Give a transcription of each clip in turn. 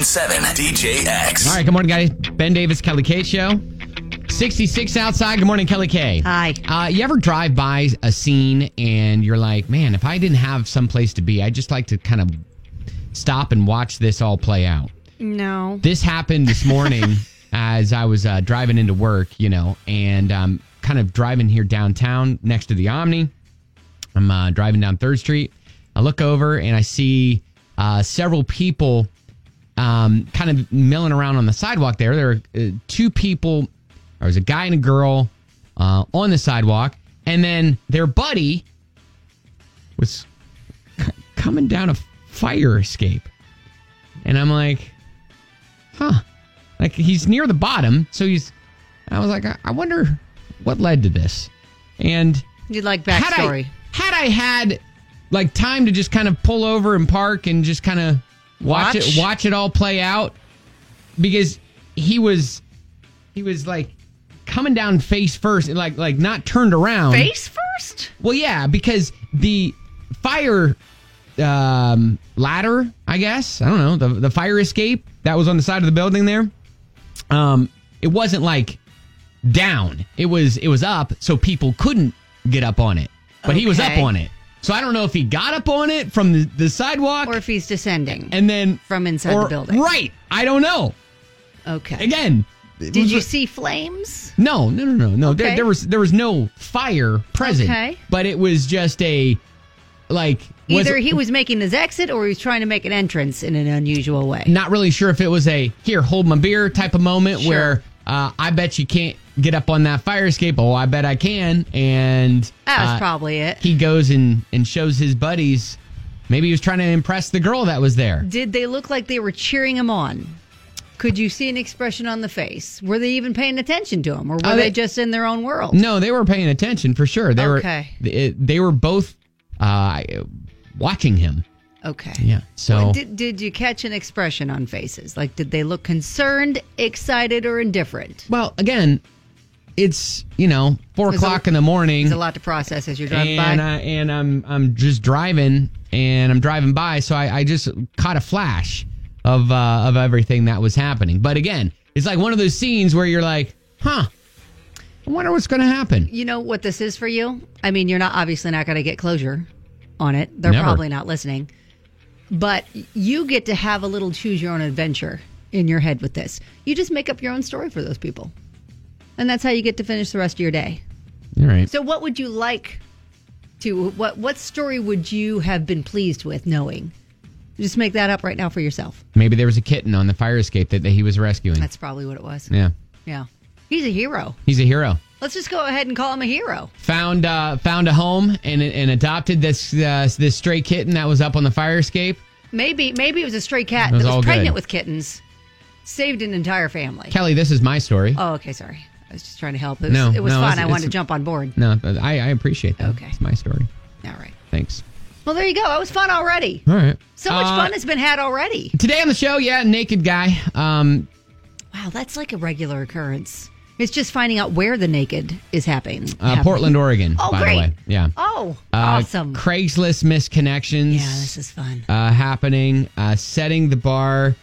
7 DJX. All right, good morning, guys. Ben Davis, Kelly K Show. 66 outside. Good morning, Kelly K. Hi. You ever drive by a scene and you're like, man, if I didn't have someplace to be, I'd just like to kind of stop and watch this all play out. No. This happened this morning as I was driving into work, and I'm kind of driving here downtown next to the Omni. I'm driving down 3rd Street. I look over and I see several people kind of milling around on the sidewalk there. There are two people. There was a guy and a girl on the sidewalk, and then their buddy was coming down a fire escape. And I'm like, like he's near the bottom. So I was like, I wonder what led to this. And You'd like backstory. Had I had like time to just kind of pull over and park and just kind of watch it all play out, because he was like coming down face first, like not turned around. Face first? Well, yeah, because the fire ladder, I guess, I don't know, the fire escape that was on the side of the building there, it wasn't like down. It was up, so people couldn't get up on it. But he was up on it. So I don't know if he got up on it from the sidewalk, or if he's descending and then from inside the building. Right. I don't know. Okay. Again, did you see flames? No. Okay. There was no fire present. Okay. But it was just a either he was making his exit or he was trying to make an entrance in an unusual way. Not really sure if it was a here, hold my beer type of moment where I bet you can't get up on that fire escape. Oh, I bet I can. And that was probably it. He goes and shows his buddies. Maybe he was trying to impress the girl that was there. Did they look like they were cheering him on? Could you see an expression on the face? Were they even paying attention to him, or were they just in their own world? No, they were paying attention for sure. They were both watching him. Okay. Yeah. So did you catch an expression on faces? Like, did they look concerned, excited, or indifferent? Well, again, it's 4 o'clock in the morning. There's a lot to process as you're driving by. And I'm just driving, and I'm driving by, so I just caught a flash of everything that was happening. But again, it's like one of those scenes where you're like, I wonder what's going to happen. You know what this is for you? I mean, you're obviously not going to get closure on it. They're probably not listening. But you get to have a little choose your own adventure in your head with this. You just make up your own story for those people. And that's how you get to finish the rest of your day. All right. So what would you like to, what story would you have been pleased with knowing? Just make that up right now for yourself. Maybe there was a kitten on the fire escape that he was rescuing. That's probably what it was. Yeah. Yeah. He's a hero. He's a hero. Let's just go ahead and call him a hero. Found a home and adopted this stray kitten that was up on the fire escape. Maybe it was a stray cat that was pregnant good. with kittens. Saved an entire family. Kelly, this is my story. Oh, okay, sorry. I was just trying to help. It was fun. I wanted to jump on board. No, I appreciate that. Okay. It's my story. All right. Thanks. Well, there you go. That was fun already. All right. So much fun has been had already. Today on the show, naked guy. Wow, that's like a regular occurrence. It's just finding out where the naked is happening. Portland, Oregon, oh, by great. the way. Yeah. Oh, awesome. Craigslist misconnections. Yeah, this is fun. Happening. Setting the bar.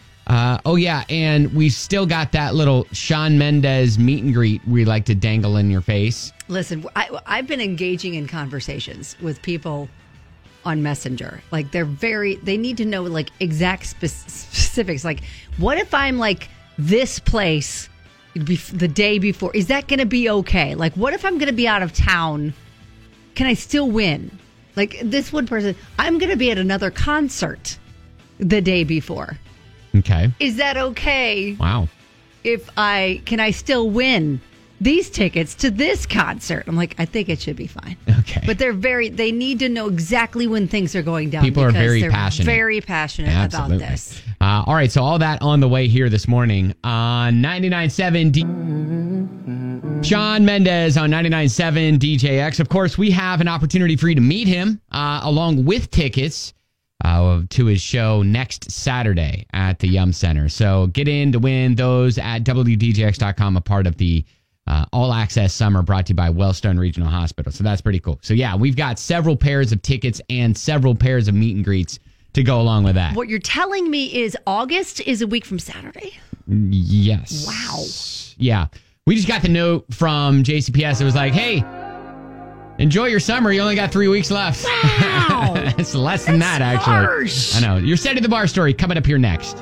And we still got that little Shawn Mendes meet and greet we like to dangle in your face. Listen, I've been engaging in conversations with people on Messenger. Like, they need to know, like, exact specifics. Like, what if I'm, like, this place the day before? Is that going to be okay? Like, what if I'm going to be out of town? Can I still win? Like, this one person, I'm going to be at another concert the day before. Okay. Is that okay? Wow. Can I still win these tickets to this concert? I'm like, I think it should be fine. Okay. But they need to know exactly when things are going down. People are very passionate. Very passionate about this. All right, so all that on the way here this morning on 99.7 Shawn Mendes on 99.7 DJX. Of course, we have an opportunity for you to meet him along with tickets to his show next Saturday at the Yum Center. So get in to win those at WDJX.com, a part of the All Access Summer brought to you by Wellstone Regional Hospital. So that's pretty cool. So yeah, we've got several pairs of tickets and several pairs of meet and greets to go along with that. What you're telling me is August is a week from Saturday? Yes. Wow. Yeah. We just got the note from JCPS. It was like, hey, enjoy your summer. You only got 3 weeks left. Wow. It's less than that, actually. Harsh. I know. Your Setting the Bar story coming up here next.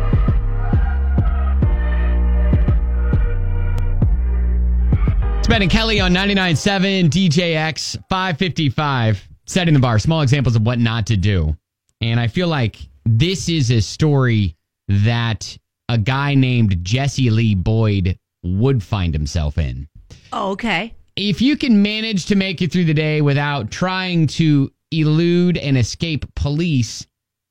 It's Ben and Kelly on 99.7 DJX 555. Setting the bar. Small examples of what not to do. And I feel like this is a story that a guy named Jesse Lee Boyd would find himself in. Oh, okay. If you can manage to make it through the day without trying to elude and escape police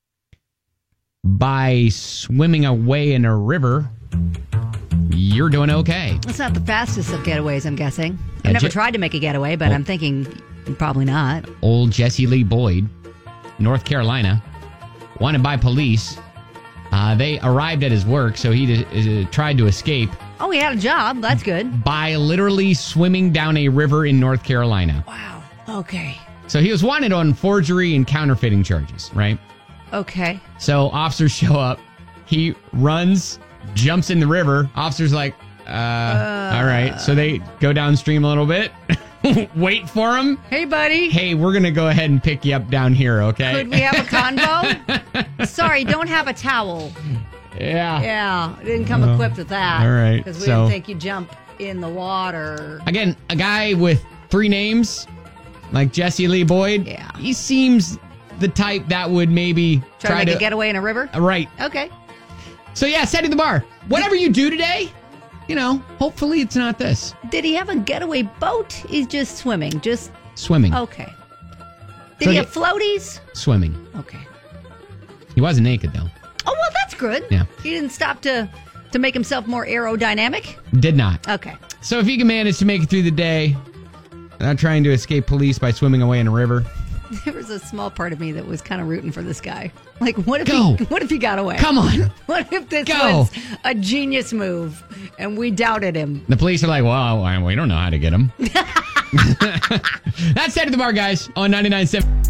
by swimming away in a river, you're doing okay. It's not the fastest of getaways, I'm guessing. Yeah, I've never tried to make a getaway, but Oh. I'm thinking probably not. Old Jesse Lee Boyd, North Carolina, wanted by police. They arrived at his work, so he tried to escape Oh, he had a job. That's good. by literally swimming down a river in North Carolina. Wow. Okay. So he was wanted on forgery and counterfeiting charges, right? Okay. So officers show up. He runs, jumps in the river. Officers like, all right. So they go downstream a little bit, wait for him. Hey, buddy. Hey, we're going to go ahead and pick you up down here, okay? Could we have a convo? Sorry, don't have a towel. Yeah. Yeah, I didn't come equipped with that. all right, Because we so- didn't think you jump in the water. Again, a guy with 3 names, like Jesse Lee Boyd. Yeah. He seems the type that would maybe Try to make a getaway in a river? Right. Okay. So yeah, setting the bar. Whatever you do today, hopefully it's not this. Did he have a getaway boat? He's just swimming. Just Swimming. okay. Did So he he- have floaties? Swimming. Okay. He wasn't naked though. Oh well, that's good. Yeah. He didn't stop to make himself more aerodynamic. Did not. Okay. So if you can manage to make it through the day, not trying to escape police by swimming away in a river, There was a small part of me that was kind of rooting for this guy. Like, what if Go. he got away? come on. What if this Go. was a genius move and we doubted him? The police are like, well, we don't know how to get him. That's Setting the Bar, guys, on 99.7.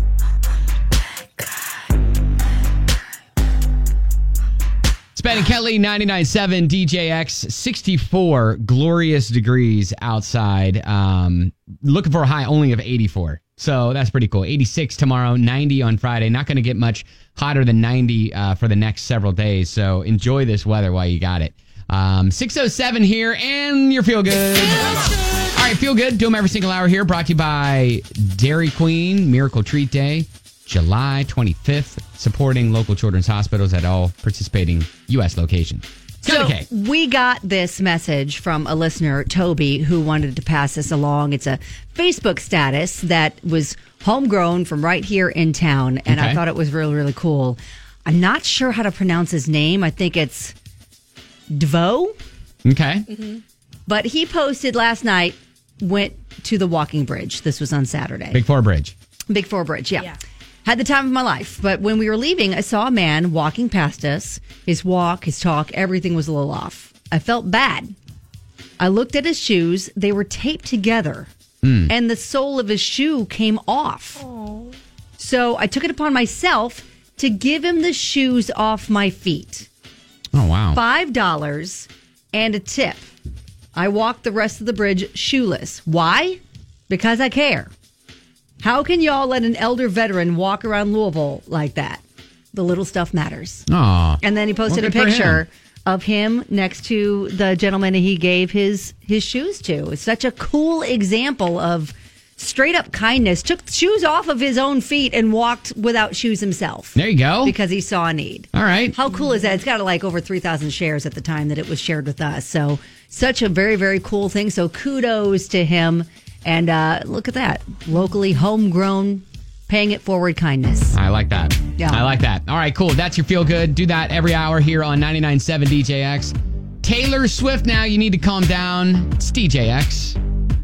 Ben and Kelly, 99.7 DJX, 64 glorious degrees outside. Looking for a high only of 84. So that's pretty cool. 86 tomorrow, 90 on Friday. Not going to get much hotter than 90 for the next several days. So enjoy this weather while you got it. 6:07 here, and your Feel Good. All right, Feel Good. Do them every single hour here. Brought to you by Dairy Queen, Miracle Treat Day. July 25th, supporting local children's hospitals at all participating U.S. locations. So Okay. we got this message from a listener, Toby, who wanted to pass this along. It's a Facebook status that was homegrown from right here in town, and I Okay. thought it was really, really cool. I'm not sure how to pronounce his name. I think it's Dvo, Okay. but he posted last night, went to the walking bridge. This was on Saturday. Big Four Bridge. Big Four Bridge, yeah. Had the time of my life. But when we were leaving, I saw a man walking past us. His walk, his talk, everything was a little off. I felt bad. I looked at his shoes. They were taped together. And the sole of his shoe came off. So I took it upon myself to give him the shoes off my feet. Oh, wow. $5 and a tip. I walked the rest of the bridge shoeless. Why? Because I care. How can y'all let an elder veteran walk around Louisville like that? The little stuff matters. Aw. And then he posted Well, a good for picture him. of him next to the gentleman he gave his shoes to. It's such a cool example of straight up kindness. Took shoes off of his own feet and walked without shoes himself. There you go. Because he saw a need. All right. How cool is that? It's got like over 3,000 shares at the time that it was shared with us. So such a very, very cool thing. So kudos to him. And look at that. Locally homegrown, paying it forward kindness. I like that. Yeah. I like that. All right, cool. That's your Feel Good. Do that every hour here on 99.7 DJX. Taylor Swift now. You need to calm down. It's DJX.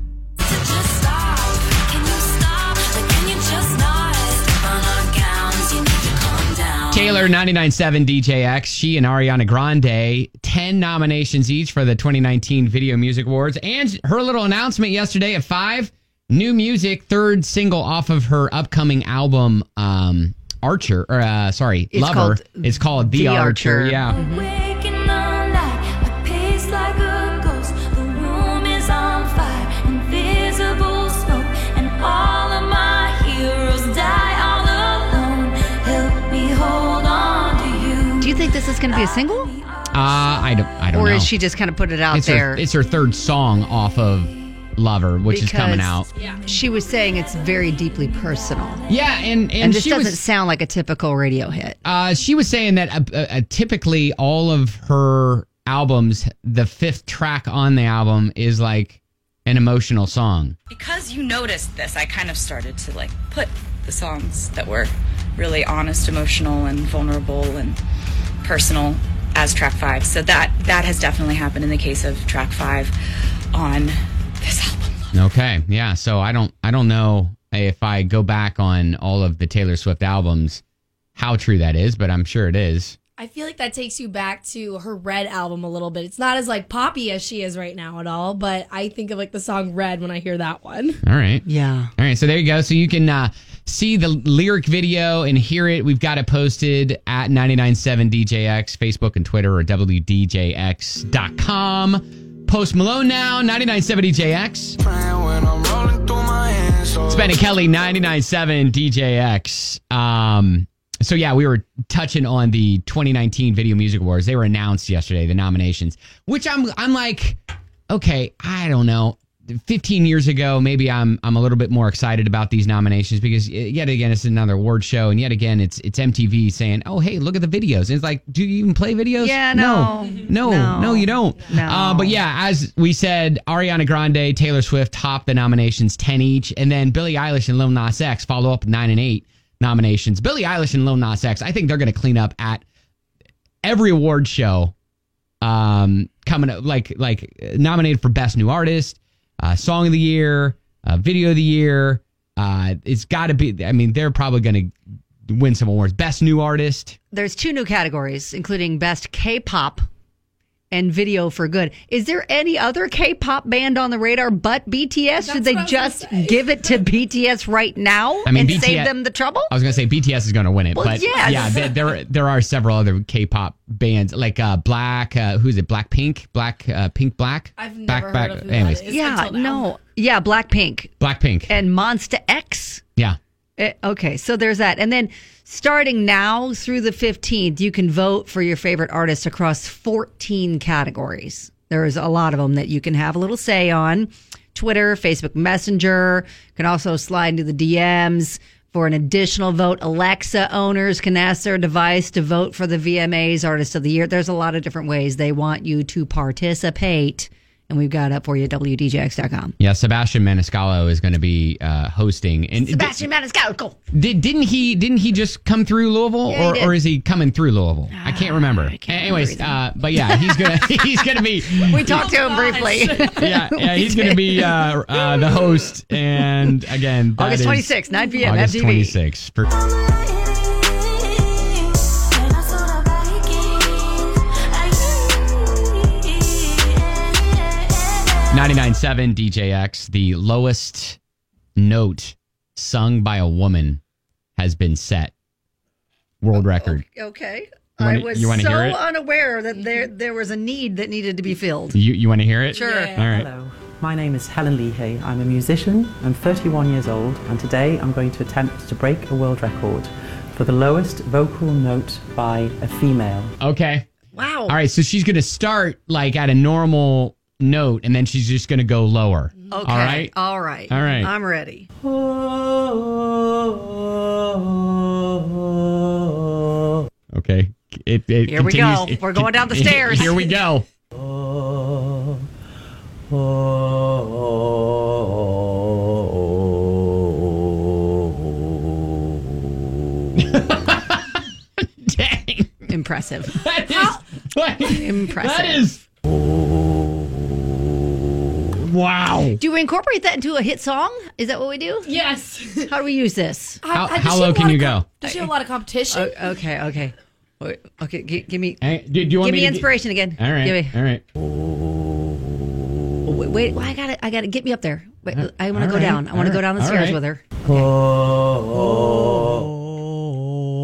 Just stop. Can you stop? Like, can you just not? Step on our gowns. You need to calm down. Taylor, 99.7 DJX. She and Ariana Grande, 10 nominations each for the 2019 Video Music Awards. And her little announcement yesterday at 5, new music, third single off of her upcoming album, Archer, or It's Lover. called It's called The The Archer. Archer. Yeah. Waking all night, I pace like a ghost. The room is on fire, invisible smoke, and all of my heroes die all alone. Help me hold on to you. Do you think this is going to be a single? I don't know. Or is she just kind of put it out it's there? it's her third song off of Lover, which is coming out. She was saying it's very deeply personal. Yeah, and this she doesn't was sound like a typical radio hit. she was saying that typically all of her albums, the fifth track on the album is like an emotional song. Because you noticed this, I kind of started to like put the songs that were really honest, emotional, and vulnerable and personal as track 5. So that has definitely happened in the case of track 5 on this album. Okay, yeah. So I don't know if I go back on all of the Taylor Swift albums how true that is, but I'm sure it is. I feel like that takes you back to her Red album a little bit. It's not as like poppy as she is right now at all, but I think of like the song Red when I hear that one. All right. Yeah. All right, so there you go. So you can see the lyric video and hear it. We've got it posted at 997DJX, Facebook and Twitter, or WDJX.com. Post Malone now, 997DJX. It's Ben and Kelly, 997 DJX. So yeah, we were touching on the 2019 Video Music Awards. They were announced yesterday, the nominations, which I'm like, okay, I don't know. 15 years ago, maybe I'm a little bit more excited about these nominations because yet again, it's another award show, and yet again, it's MTV saying, "Oh, hey, look at the videos." And it's like, do you even play videos? Yeah, no, you don't. No. But yeah, as we said, Ariana Grande, Taylor Swift top the nominations, 10 each, and then Billie Eilish and Lil Nas X follow up with 9 and 8 nominations. Billie Eilish and Lil Nas X, I think they're going to clean up at every award show. Coming up, like nominated for Best New Artist. Song of the Year, Video of the Year. It's got to be, I mean, they're probably going to win some awards. Best New Artist. There's 2 new categories, including Best K-Pop and Video for Good. Is there any other K-Pop band on the radar but BTS? Should they just give it to BTS right now and BTS, save them the trouble? I was going to say BTS is going to win it, Well, but yes. yeah, there are several other K-pop bands like Black. Who's it? Blackpink. Pink Black. I've never heard of who anyways, that is. Yeah, until now. no. Yeah, Blackpink. Blackpink. And Monsta X. Yeah. Okay, so there's that. And then starting now through the 15th, you can vote for your favorite artist across 14 categories. There's a lot of them that you can have a little say on. Twitter, Facebook Messenger, can also slide into the DMs for an additional vote. Alexa owners can ask their device to vote for the VMAs Artist of the Year. There's a lot of different ways they want you to participate. And we've got it for you at WDJX.com. Yeah, Sebastian Maniscalco is going to be hosting. And Sebastian Maniscalco. Didn't he just come through Louisville, Yeah, he did. or is he coming through Louisville? I can't remember. Anyways, but yeah, he's gonna be. We talked to him briefly. Yeah, he's gonna be the host, and again, that August is 26th, 9 p.m. August MTV. 26th. For 99.7 DJX, the lowest note sung by a woman has been set. World record. Okay. You wanna hear it? unaware that there was a need that needed to be filled. You want to hear it? Sure. All right. Hello, my name is Helen Leahy. I'm a musician. I'm 31 years old, and today I'm going to attempt to break a world record for the lowest vocal note by a female. Okay. Wow. All right. So she's going to start like at a normal note, and then she's just going to go lower. Okay. All right. All right. All right. I'm ready. Okay. It Here we continues. go. We're going down the stairs. Here we go. Dang. Impressive. That is, Impressive. That is. Wow. Do we incorporate that into a hit song? Is that what we do? Yes. How do we use this? How low can you go? Does she have a lot of competition? Okay. Wait, okay, give me Hey, do you want give me me to inspiration again. All right. Give me. All right. Wait, I got to get me up there. Wait, I want to All go right. down. I want to All go down the right. stairs All with her.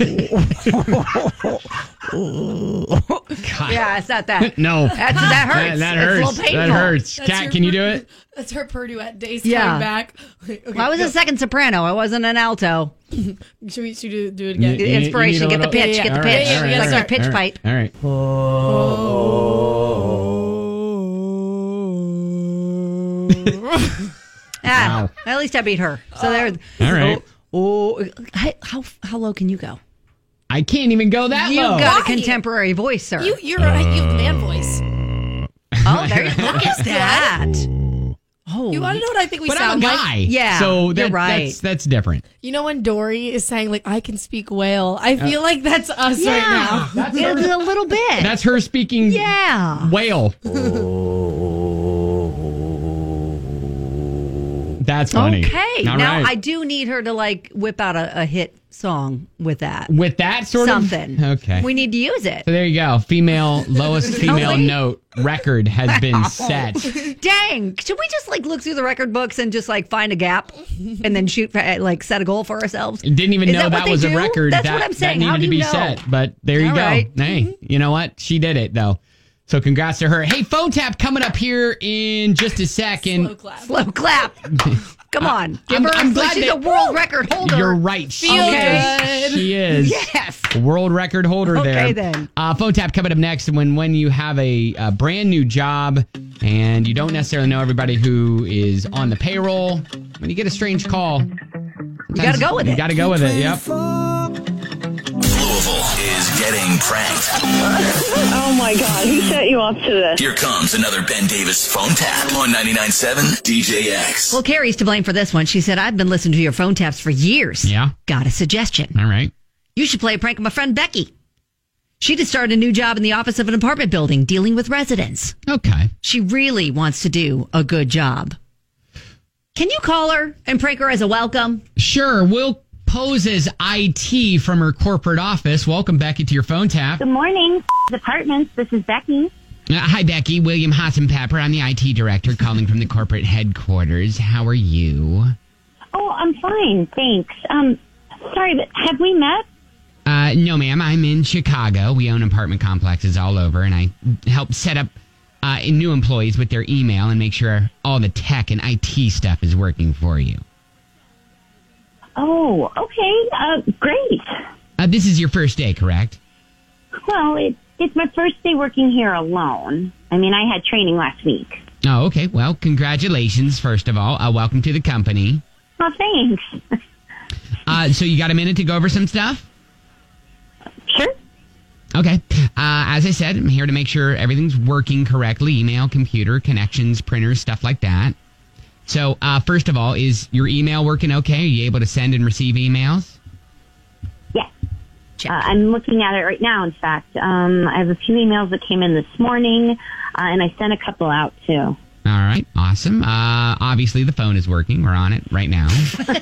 Yeah, it's not that. No. That hurts. That It's hurts. a little painful. That hurts. That's Kat, your can you do it? That's her Purdue at days Yeah. coming back. Okay, Well, I was go. a second soprano. I wasn't an alto. Should we do it again? You- Inspiration. you need Get a the little- pitch. Yeah, Get the yeah. pitch. Yeah, yeah, Like yeah. a pitch pipe. All right. Ah, Wow. at least I beat her. So there. All right. Oh, how low can you go? I can't even go that You've low. got a Why? contemporary voice, sir. You're right. You have the man voice. Oh, there you go. Look at that. Oh, You want to know what I think we But I'm sound a like? guy. Yeah, So you're right. That's different. You know when Dory is saying like I can speak whale? I feel like that's us right now. It's a little bit. That's her speaking yeah. whale. That's funny. Okay. All Now right. I do need her to like whip out a hit song with that. With that sort Something. of okay. We need to use it. So there you go. Lowest female Really? note record has been set. Dang. Should we just like look through the record books and just like find a gap and then shoot like set a goal for ourselves? Didn't even Is know what that they was a do? record That's that, what I'm saying. that How needed do to you be know? set. But there you All go. right. Hey, you know what? She did it though. So congrats to her. Hey, phone tap coming up here in just a second. Slow clap. Slow clap. Come on. Give her I'm glad she's that- a world record holder. You're right. She Feel is. good. She is. Yes. World record holder there. Okay, then. Phone tap coming up next when you have a brand new job and you don't necessarily know everybody who is on the payroll. When you get a strange call, you gotta go with it. You got to go with it. Yep. Louisville is getting pranked. Oh my God, who set you up to this? Here comes another Ben Davis phone tap on 99.7 DJX. Well, Carrie's to blame for this one. She said, I've been listening to your phone taps for years. Yeah. Got a suggestion. All right. You should play a prank on my friend Becky. She just started a new job in the office of an apartment building dealing with residents. Okay. She really wants to do a good job. Can you call her and prank her as a welcome? Sure. We'll pose as IT from her corporate office. Welcome, Becky, to your phone tap. Good morning, apartments. This is Becky. Hi, Becky. William Hassenpepper. I'm the IT director calling from the corporate headquarters. How are you? Oh, I'm fine, thanks. Sorry, but have we met? No, ma'am. I'm in Chicago. We own apartment complexes all over, and I help set up new employees with their email and make sure all the tech and IT stuff is working for you. Oh, okay, great. This is your first day, correct? Well, it's my first day working here alone. I mean, I had training last week. Oh, okay. Well, congratulations, first of all. Welcome to the company. Oh, thanks. So you got a minute to go over some stuff? Sure. Okay. As I said, I'm here to make sure everything's working correctly. Email, computer, connections, printers, stuff like that. So, first of all, is your email working okay? Are you able to send and receive emails? Yes. I'm looking at it right now, in fact. I have a few emails that came in this morning, and I sent a couple out, too. All right. Awesome. Obviously, the phone is working. We're on it right now.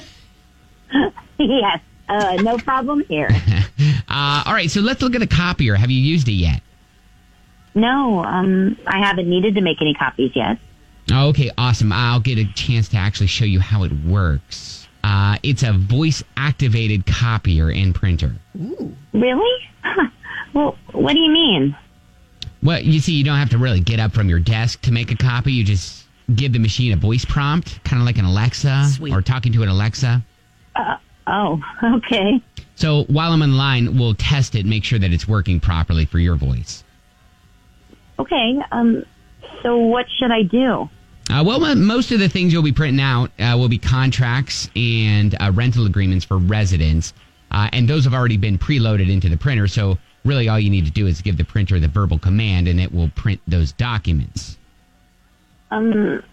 Yes, no problem here. All right. So let's look at the copier. Have you used it yet? No, I haven't needed to make any copies yet. Oh, okay. Awesome. I'll get a chance to actually show you how it works. It's a voice-activated copier and printer. Really? Huh. Well, what do you mean? Well, you see, you don't have to really get up from your desk to make a copy. You just give the machine a voice prompt, kind of like an Alexa Sweet. or talking to an Alexa. Oh, okay. So while I'm online, we'll test it, make sure that it's working properly for your voice. Okay, so what should I do? Well, most of the things you'll be printing out will be contracts and rental agreements for residents. And those have already been preloaded into the printer. So really all you need to do is give the printer the verbal command and it will print those documents. So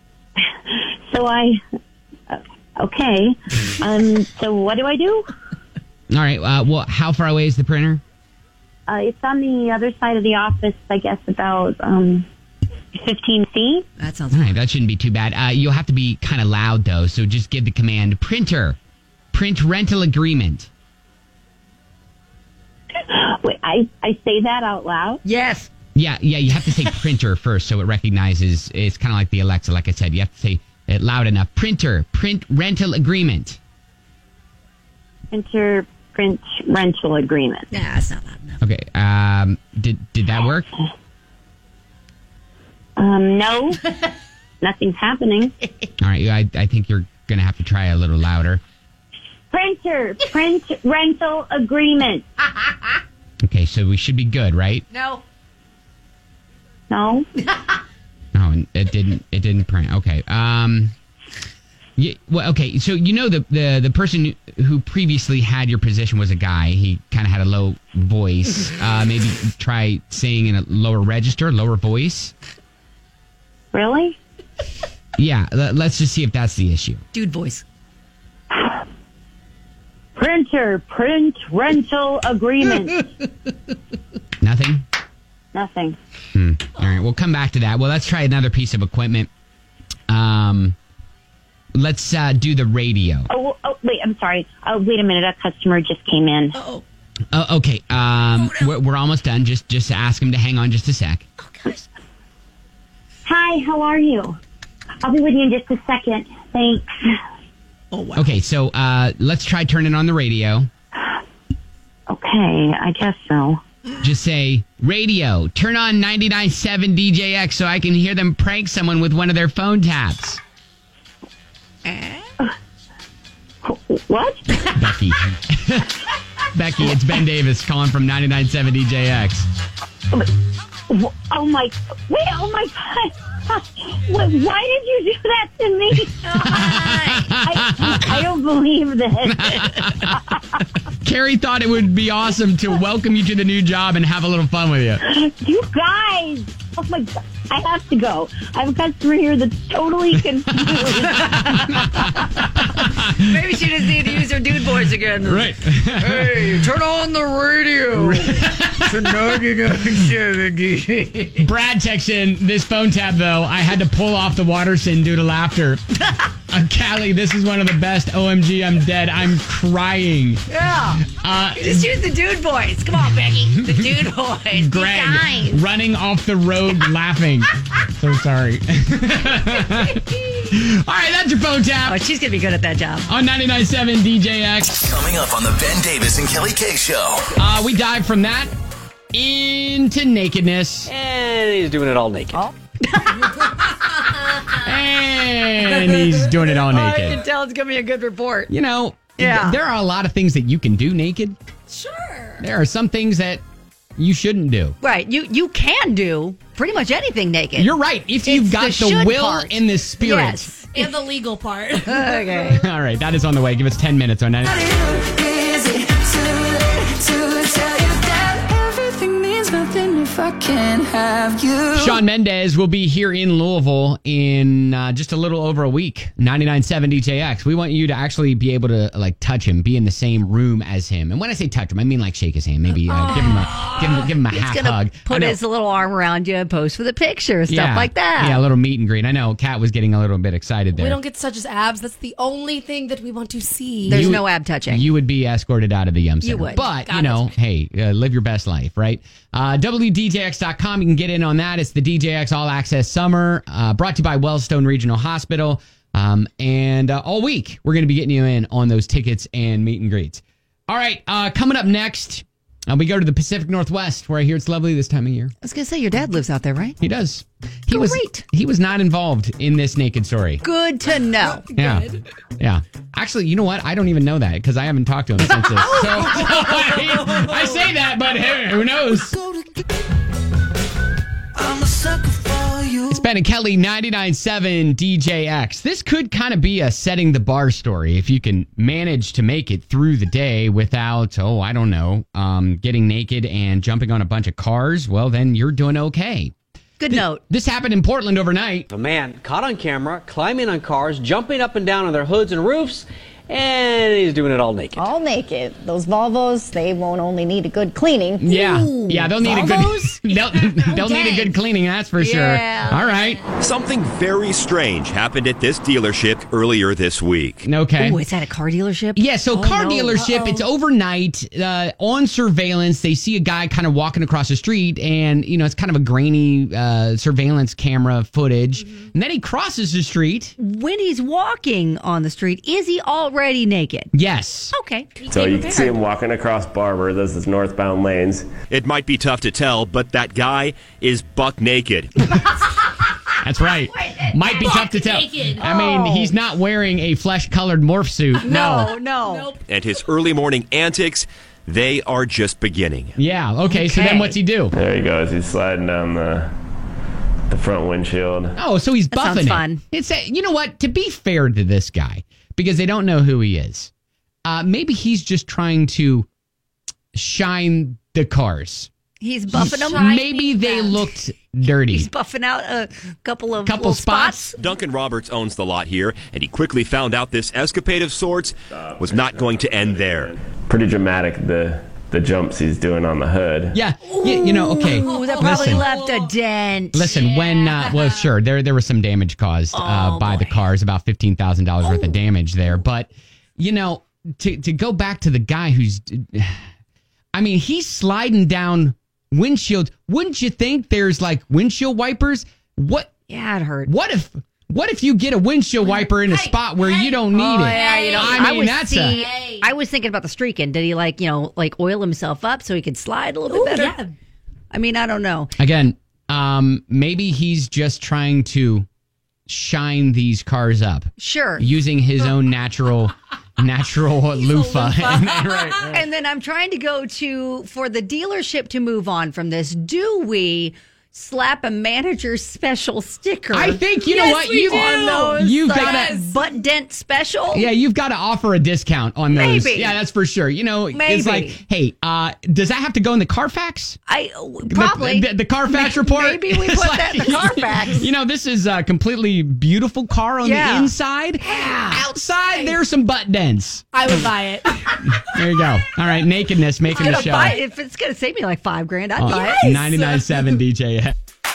okay. So what do I do? All right. Well, how far away is the printer? It's on the other side of the office, I guess, about 15 feet. That sounds All right. That shouldn't be too bad. You'll have to be kind of loud, though. So just give the command, printer, print rental agreement. Wait, I say that out loud? Yes. Yeah, you have to say printer first so it recognizes. It's kind of like the Alexa. Like I said, you have to say it loud enough. Printer, print rental agreement. Enter print rental agreement. Nah, it's not loud enough. Okay. Did that work? No, nothing's happening. All right. I think you're going to have to try a little louder. Print rental agreement. Okay, so we should be good, right? No. No. No, it didn't print. Okay. Yeah, well, okay. So the person who previously had your position was a guy. He kind of had a low voice. Maybe try saying in a lower register, lower voice. Really? Yeah. Let's just see if that's the issue. Dude voice. Print rental agreement. Nothing? Nothing. All right. We'll come back to that. Well, let's try another piece of equipment. Let's do the radio. Oh, wait, I'm sorry. Oh, wait a minute. A customer just came in. Oh. Okay. We're almost done. Just ask him to hang on just a sec. Oh, gosh. Hi, how are you? I'll be with you in just a second. Thanks. Oh, wow. Okay. So let's try turning on the radio. Okay, I guess so. Just say, radio, turn on 99.7 DJX so I can hear them prank someone with one of their phone taps. What? Becky. Becky, it's Ben Davis calling from 99.7 DJX. Oh my God. Why did you do that to me? I don't believe this. Carrie thought it would be awesome to welcome you to the new job and have a little fun with you. You guys. Oh my God. I have to go. I have a customer here that's totally confused. Maybe she doesn't need to use her dude voice again. Right. Hey, turn on the radio. Brad texts in, this phone tab, though, I had to pull off the Waterson due to laughter. Callie, this is one of the best. OMG, I'm dead. I'm crying. Yeah. Just use the dude voice. Come on, Becky. The dude voice. Greg, running off the road laughing. So sorry. All right, that's your phone tap. Oh, she's going to be good at that job. On 99.7 DJX. Coming up on the Ben Davis and Kelly K Show. We dive from that into nakedness. And he's doing it all naked. Oh. And he's doing it all I naked. can tell it's going to be a good report. You know, Yeah. there are a lot of things that you can do naked. Sure. There are some things that you shouldn't do. Right. You can do pretty much anything naked. You're right. If you've got the the should will part. and the spirit. Yes. And the legal part. Okay. All right, that is on the way. Give us 10 minutes on 99. Shawn Mendes will be here in Louisville in just a little over a week. 99.7 DJX. We want you to actually be able to like touch him, be in the same room as him. And when I say touch him, I mean like shake his hand, maybe give him a He's half gonna hug. put his little arm around you and pose for the picture, stuff like that. Yeah, a little meet and greet. I know Kat was getting a little bit excited there. We don't get to touch his abs. That's the only thing that we want to see. There's no ab touching. You would be escorted out of the Yum Center. You would. But, Got you know, hey, live your best life, right? WDJX.com. You can get in on that. It's the DJX All Access Summer, brought to you by Wellstone Regional Hospital. And all week, we're going to be getting you in on those tickets and meet and greets. All right, coming up next, we go to the Pacific Northwest, where I hear it's lovely this time of year. I was going to say, your dad lives out there, right? He does. Great. He was not involved in this naked story. Good to know. Yeah. Yeah. Actually, you know what? I don't even know that because I haven't talked to him since this. So I say that, but who knows? It's Ben and Kelly, 99.7 DJX. This could kind of be a setting the bar story. If you can manage to make it through the day without, I don't know, getting naked and jumping on a bunch of cars, well, then you're doing okay. Good note. This happened in Portland overnight. A man caught on camera climbing on cars, jumping up and down on their hoods and roofs, and he's doing it all naked. All naked. Those Volvos, they won't only need a good cleaning. Yeah. Ooh, Yeah, they'll need Volvos? a good they'll need a good cleaning, that's for Yeah. sure. All right. Something very strange happened at this dealership earlier this week. Okay. Oh, is that a car dealership? Yeah, so car no. dealership, it's overnight, on surveillance. They see a guy kind of walking across the street, and, you know, it's kind of a grainy surveillance camera footage. And then he crosses the street. When he's walking on the street, is he all already naked. Yes. Okay. So you can see him walking across Barber. This is northbound lanes. It might be tough to tell, but that guy is buck naked. That's right. Might be tough to tell. Naked. I mean, he's not wearing a flesh-colored morph suit. No. Nope. And his early morning antics, they are just beginning. Yeah. Okay. So then what's he do? There he goes. He's sliding down the front windshield. Oh, so he's buffing sounds it. fun. It's you know what? To be fair to this guy, because they don't know who he is, maybe he's just trying to shine the cars. He's buffing them. Maybe they looked dirty. He's buffing out a couple of Couple little spots. Duncan Roberts owns the lot here, and he quickly found out this escapade of sorts was not going to end there. Pretty dramatic, the jumps he's doing on the hood. Yeah. You know, okay. Ooh, that probably Listen. left a dent. Listen, when well, sure, there was some damage caused by the cars, about $15,000 worth of damage there. But you know, to go back to the guy who's, I mean, he's sliding down windshield. Wouldn't you think there's like windshield wipers? What? Yeah, it hurt. What if you get a windshield wiper in a spot where you don't need it? Yeah, you know, I mean, that's I was thinking about the streaking. Did he like oil himself up so he could slide a little bit better? Yeah. I mean, I don't know. Again, maybe he's just trying to shine these cars up. Sure. Using his own natural loofah. right. And then I'm trying to go for the dealership to move on from this. Do we slap a manager's special sticker? I think you know what you've got a butt dent special. Yeah, you've got to offer a discount on those. Maybe. Yeah, that's for sure. You know, it's Maybe. like, hey, does that have to go in the Carfax? Probably the Carfax report. Maybe we put that in the Carfax. You know, this is a completely beautiful car on the inside. Yeah. Outside, there's some butt dents. I would buy it. There you go. All right, nakedness making the show. If it's gonna save me like $5,000, I'd buy it. 99.7 DJ.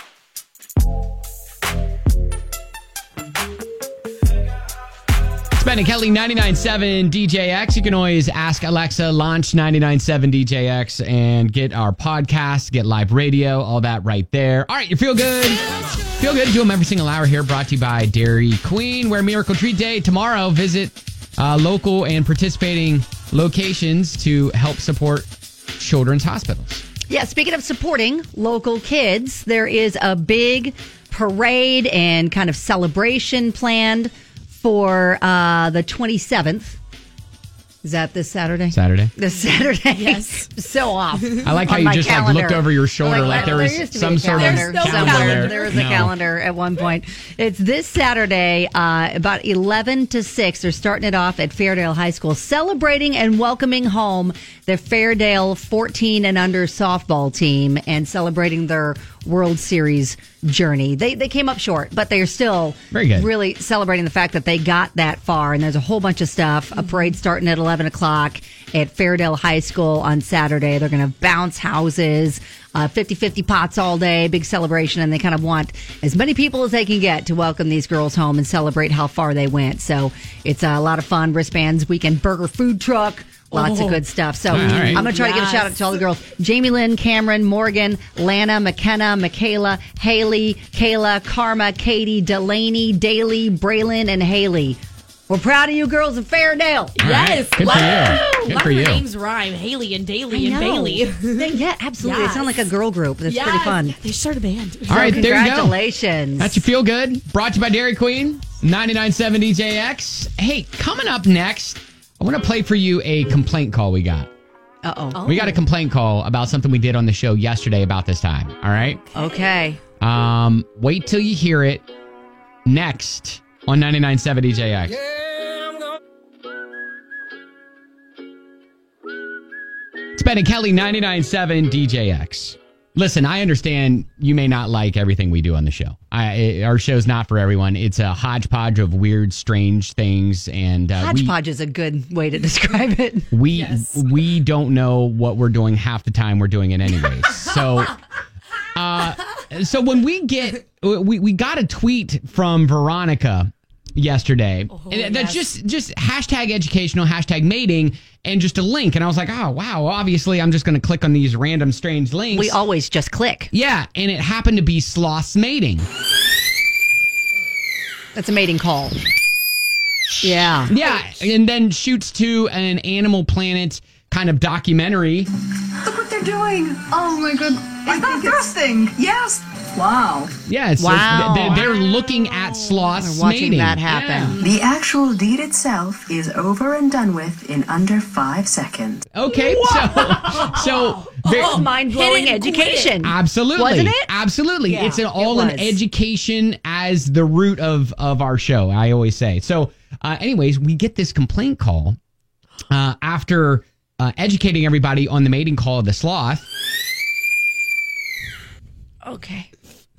It's Ben and Kelly, 99.7 DJX. You can always ask Alexa, launch 99.7 DJX, and get our podcast, get live radio, all that right there. All right, you feel good? Feel good. Do them every single hour here. Brought to you by Dairy Queen. We're Miracle Treat Day tomorrow. Visit local and participating locations to help support children's hospitals. Yeah, speaking of supporting local kids, there is a big parade and kind of celebration planned for the 27th. Is that this Saturday? Saturday. This Saturday. Yes. So off. I like how you just like looked over your shoulder like there was some sort of calendar there. There was a calendar at one point. It's this Saturday, about 11 to 6. They're starting it off at Fairdale High School, celebrating and welcoming home the Fairdale 14 and under softball team and celebrating their World Series journey. They came up short, but they're still very good. Really celebrating the fact that they got that far. And there's a whole bunch of stuff. A parade starting at 11 o'clock at Fairdale High School on Saturday. They're going to bounce houses, 50-50 pots all day, big celebration. And they kind of want as many people as they can get to welcome these girls home and celebrate how far they went. So it's a lot of fun. Wristbands, weekend burger food truck. Lots of good stuff. So right. I'm going to try to give a shout out to all the girls. Jamie Lynn, Cameron, Morgan, Lana, McKenna, Michaela, Haley, Kayla, Karma, Katie, Delaney, Daly, Braylon, and Haley. We're proud of you girls of Fairdale. Yes. Good for you. Good for you. Names rhyme. Haley and Daly and Bailey. Yeah, absolutely. They sound like a girl group. That's pretty fun. They started a band. All right, there you go. Congratulations. That's your feel good. Brought to you by Dairy Queen, 99.7 DJX. Hey, coming up next, I want to play for you a complaint call we got. Uh-oh. We got a complaint call about something we did on the show yesterday about this time. All right? Okay. Wait till you hear it next on 99.7 DJX. It's Ben and Kelly, 99.7 DJX. Listen, I understand you may not like everything we do on the show. Our show's not for everyone. It's a hodgepodge of weird, strange things. And hodgepodge is a good way to describe it. We don't know what we're doing half the time we're doing it anyways. So when we got a tweet from Veronica yesterday that's just hashtag educational, hashtag mating, and just a link. And I was like, oh, wow, obviously I'm just going to click on these random strange links. We always just click. Yeah, and it happened to be Sloth's mating. That's a mating call. Yeah. Yeah, and then shoots to an Animal Planet kind of documentary. Look what they're doing. Oh my god. Is that thrusting? Yes. Wow. Yeah, so they're looking at sloths watching mating. that happen. The actual deed itself is over and done with in under 5 seconds. Okay, so That's mind-blowing education. Absolutely. Wasn't it? Absolutely. Yeah, It's an education as the root of our show, I always say. So, anyways, we get this complaint call after educating everybody on the mating call of the sloth. Okay.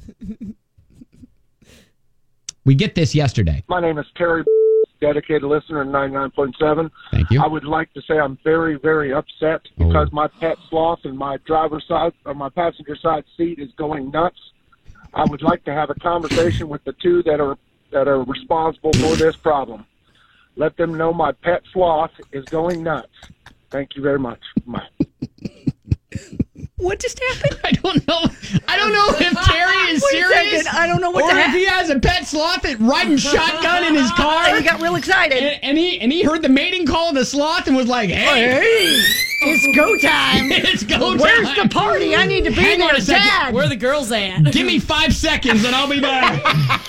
We get this yesterday. My name is Terry, dedicated listener in 99.7. Thank you. I would like to say I'm very, very upset because my pet sloth in my driver's side or my passenger side seat is going nuts. I would like to have a conversation with the two that are responsible for this problem. Let them know my pet sloth is going nuts. Thank you very much. Bye. What just happened? I don't know if Terry is Wait a serious. second, I don't know what or the if heck. he has a pet sloth that riding shotgun in his car. And he got real excited. And he heard the mating call of the sloth and was like, hey, it's go time. It's go time. Where's the party? I need to be Hang on there, a second. Dad. Where are the girls at? Give me 5 seconds and I'll be back.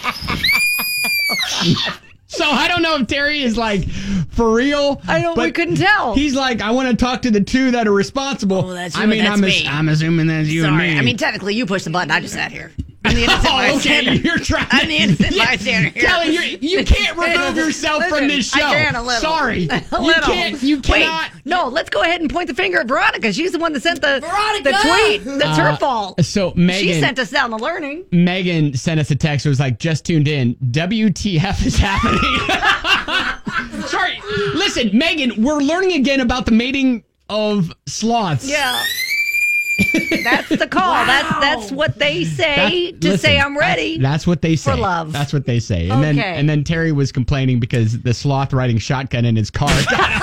So I don't know if Terry is like for real. We couldn't tell. He's like, I want to talk to the two that are responsible. Oh, that's you and that's me. I'm assuming that's you Sorry. and me. I mean, technically, you pushed the button. I just sat here. I'm the innocent bystander. Okay, you're trying. I'm the innocent bystander here. Kelly, you can't remove yourself from this show. I can a little. Sorry, a little. You cannot. Wait, no, let's go ahead and point the finger at Veronica. She's the one that sent the tweet. That's her fault. So Megan, she sent us down the learning. Megan sent us a text. It was like, just tuned in. WTF is happening? Sorry. Listen, Megan, we're learning again about the mating of sloths. Yeah. That's the call. Wow. That's what they say say I'm ready. That's what they say. For love. That's what they say. And Okay. then Terry was complaining because the sloth riding shotgun in his car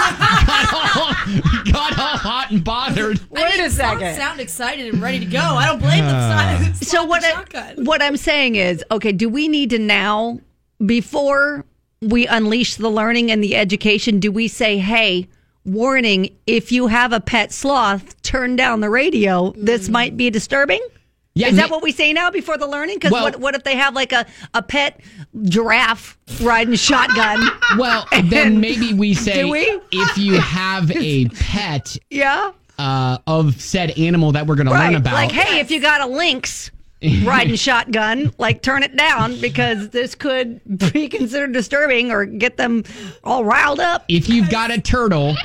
got all hot and bothered. Wait a second. Sound excited and ready to go. I don't blame them. So what I'm saying is, okay, do we need to now, before we unleash the learning and the education, do we say, hey, warning, if you have a pet sloth, turn down the radio. This might be disturbing. Yeah, is that what we say now before the learning? Because what if they have like a pet giraffe riding shotgun? Well, then maybe we say, Do we? if you have a pet Yeah. of said animal that we're going to learn about. Like, hey, if you got a lynx riding shotgun, like turn it down because this could be considered disturbing or get them all riled up. If you've got a turtle,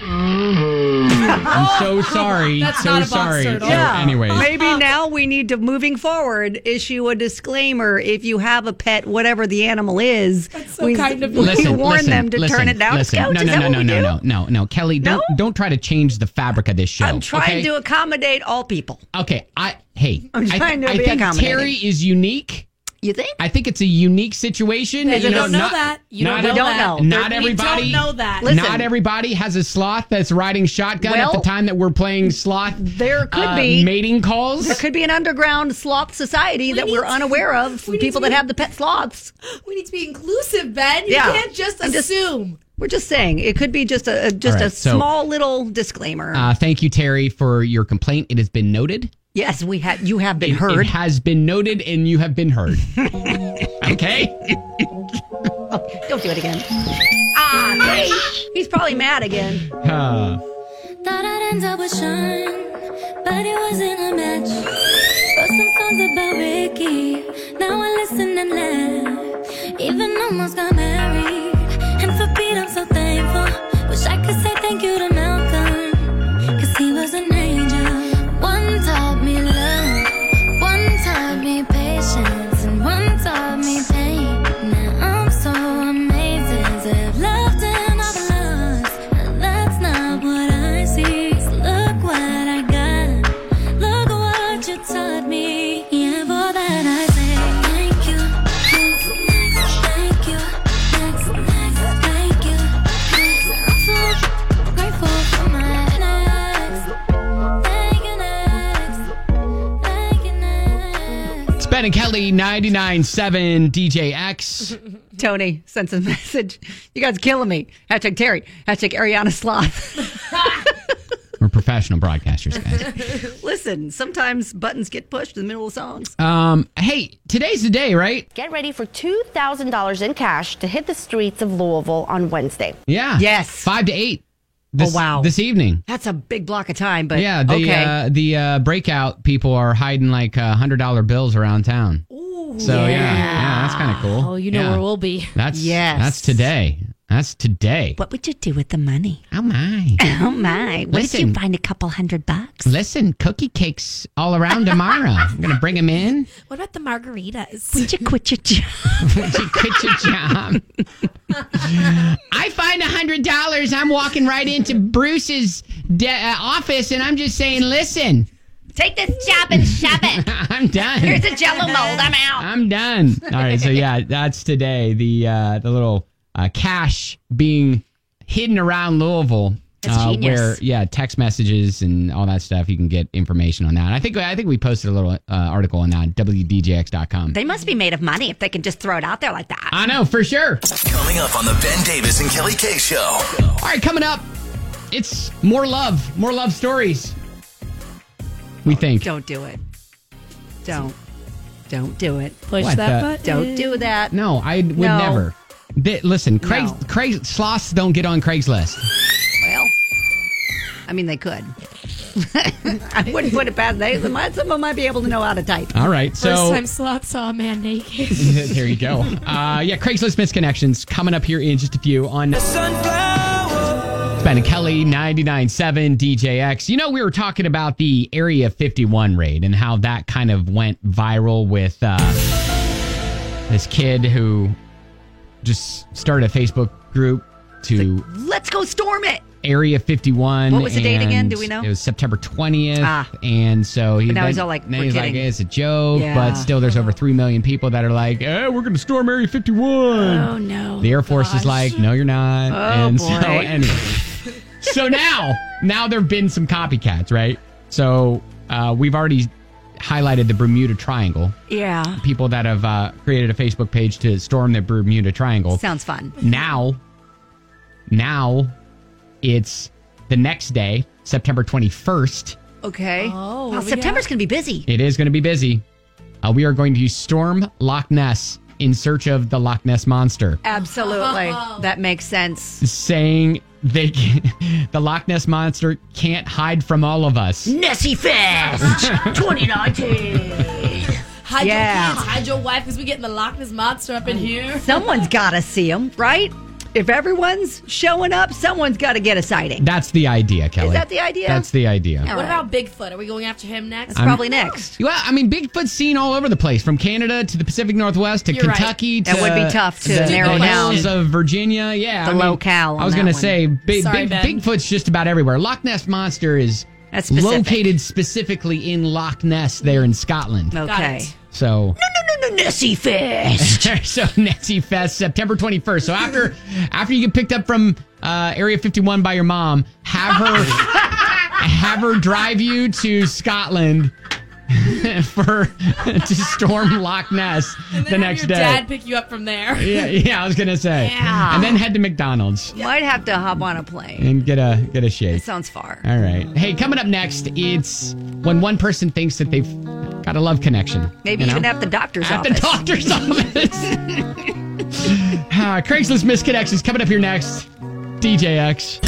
I'm so sorry. That's so not a box sorry. turtle. So Yeah. anyways. Maybe now we need to, moving forward, issue a disclaimer. If you have a pet, whatever the animal is, so kind of you. we warn them to turn it down. Listen. Scout, No, is that what we do? no. Kelly, don't try to change the fabric of this show. I'm trying okay? to accommodate all people. Okay, I'm trying to I be think accommodating. Terry is unique. You think? I think it's a unique situation. You don't know that. You don't know that. Not everybody. We don't know that. Listen. Not everybody has a sloth that's riding shotgun at the Well, time that we're playing sloth. There could be mating calls. There could be an underground sloth society that we're unaware of. People that have the pet sloths. We need to be inclusive, Ben. You Yeah. can't just I'm assume. We're just saying it could be just a All right, so- small little disclaimer. Thank you, Terry, for your complaint. It has been noted. Yes, you have been heard. It has been noted, and you have been heard. Okay? Don't do it again. Hey, he's probably mad again. Thought I'd end up with Sean, but it wasn't a match. Wrote some songs about Ricky, now I listen and laugh. Even almost got married, and for Pete I'm so thankful. Wish I could say thank you to Malcolm, cause he was an angel. One taught me love, one taught me patience, and one taught me pain. Now I'm so amazing to have loved and I've lost. And that's not what I see. So look what I got, look what you taught me. Yeah, for that I say thank you. Thank you. Thank you. I'm so grateful. Ben and Kelly, 99.7 DJX. Tony sends a message. You guys are killing me. Hashtag Terry. Hashtag Ariana Sloth. We're professional broadcasters, guys. Listen, sometimes buttons get pushed in the middle of songs. Hey, today's the day, right? Get ready for $2,000 in cash to hit the streets of Louisville on Wednesday. Yeah. Yes. 5 to 8. Wow. This evening. That's a big block of time, but Yeah, okay. the breakout people are hiding like $100 bills around town. Ooh. So yeah, that's kind of cool. Oh, you know where we'll be. That's today. That's today. What would you do with the money? Oh my. Oh my. What if you Listen. find a couple $100? Listen, cookie cakes all around tomorrow. I'm going to bring them in. What about the margaritas? Would you quit your job? Would you quit your job? I find $100. I'm walking right into Bruce's office and I'm just saying, listen. Take this job and shove it. I'm done. Here's a Jello mold. I'm out. I'm done. All right, so yeah, that's today. The little cash being hidden around Louisville. That's genius. Where text messages and all that stuff, you can get information on that. And I think we posted a little article on that, WDJX.com. They must be made of money if they can just throw it out there like that. I know, for sure. Coming up on the Ben Davis and Kelly K Show. All right, coming up, it's more love stories. We think. Don't do it. Don't do it. Push What that the- button. Don't do that. No, I would No. never. Listen, Craig sloths don't get on Craigslist. Well, I mean, they could. I wouldn't put it past them. Someone might be able to know how to type. All right, so First time Sloth saw a man naked. there you go. Craigslist misconnections coming up here in just a few on Ben and Kelly, 99.7 DJX. You know, we were talking about the Area 51 raid and how that kind of went viral with this kid who just started a Facebook group to Let's go storm it. Area 51. What was the date again? and Do we know? It was September 20th. Ah. And so But now he's all like, now we're he's like, kidding. it's a joke. Yeah. But still, there's over 3 million people that are like, we're going to storm Area 51. Oh, no. The Air Force is like, no, you're not. Oh, and boy. so anyway. So now there have been some copycats, right? So we've already highlighted the Bermuda Triangle. Yeah. People that have created a Facebook page to storm the Bermuda Triangle. Sounds fun. Now it's the next day, September 21st. Okay. Oh, Well, September's going to be busy. It is going to be busy. We are going to storm Loch Ness in search of the Loch Ness Monster. Absolutely. That makes sense. Saying the Loch Ness Monster can't hide from all of us. Nessie Fest 2019. Hide Yeah. your kids, hide your wife, because we getting the Loch Ness Monster up in here. Someone's got to see them, right? If everyone's showing up, someone's got to get a sighting. That's the idea, Kelly. Is that the idea? That's the idea. All What right. about Bigfoot? Are we going after him next? That's probably next. Well, I mean, Bigfoot's seen all over the place, from Canada to the Pacific Northwest to You're right. Kentucky to That would be tough to the narrow down. hills of Virginia. Yeah, The locale on I was that going to one. say, Sorry, Ben. Bigfoot's just about everywhere. Loch Ness Monster is That's specific. located specifically in Loch Ness, there in Scotland. Okay. it. So. No, Nessie Fest. So Nessie Fest, September 21st. So after you get picked up from Area 51 by your mom, have her drive you to Scotland to storm Loch Ness And the then next have your day. dad pick you up from there. Yeah, I was gonna say. Yeah. And then head to McDonald's Might have to hop on a plane. and get a It shake. sounds far. All right. Hey, coming up next, it's when one person thinks that they've got a love connection. Maybe you know? even at the doctor's At office. the doctor's office. Craigslist misconnections coming up here next. DJX.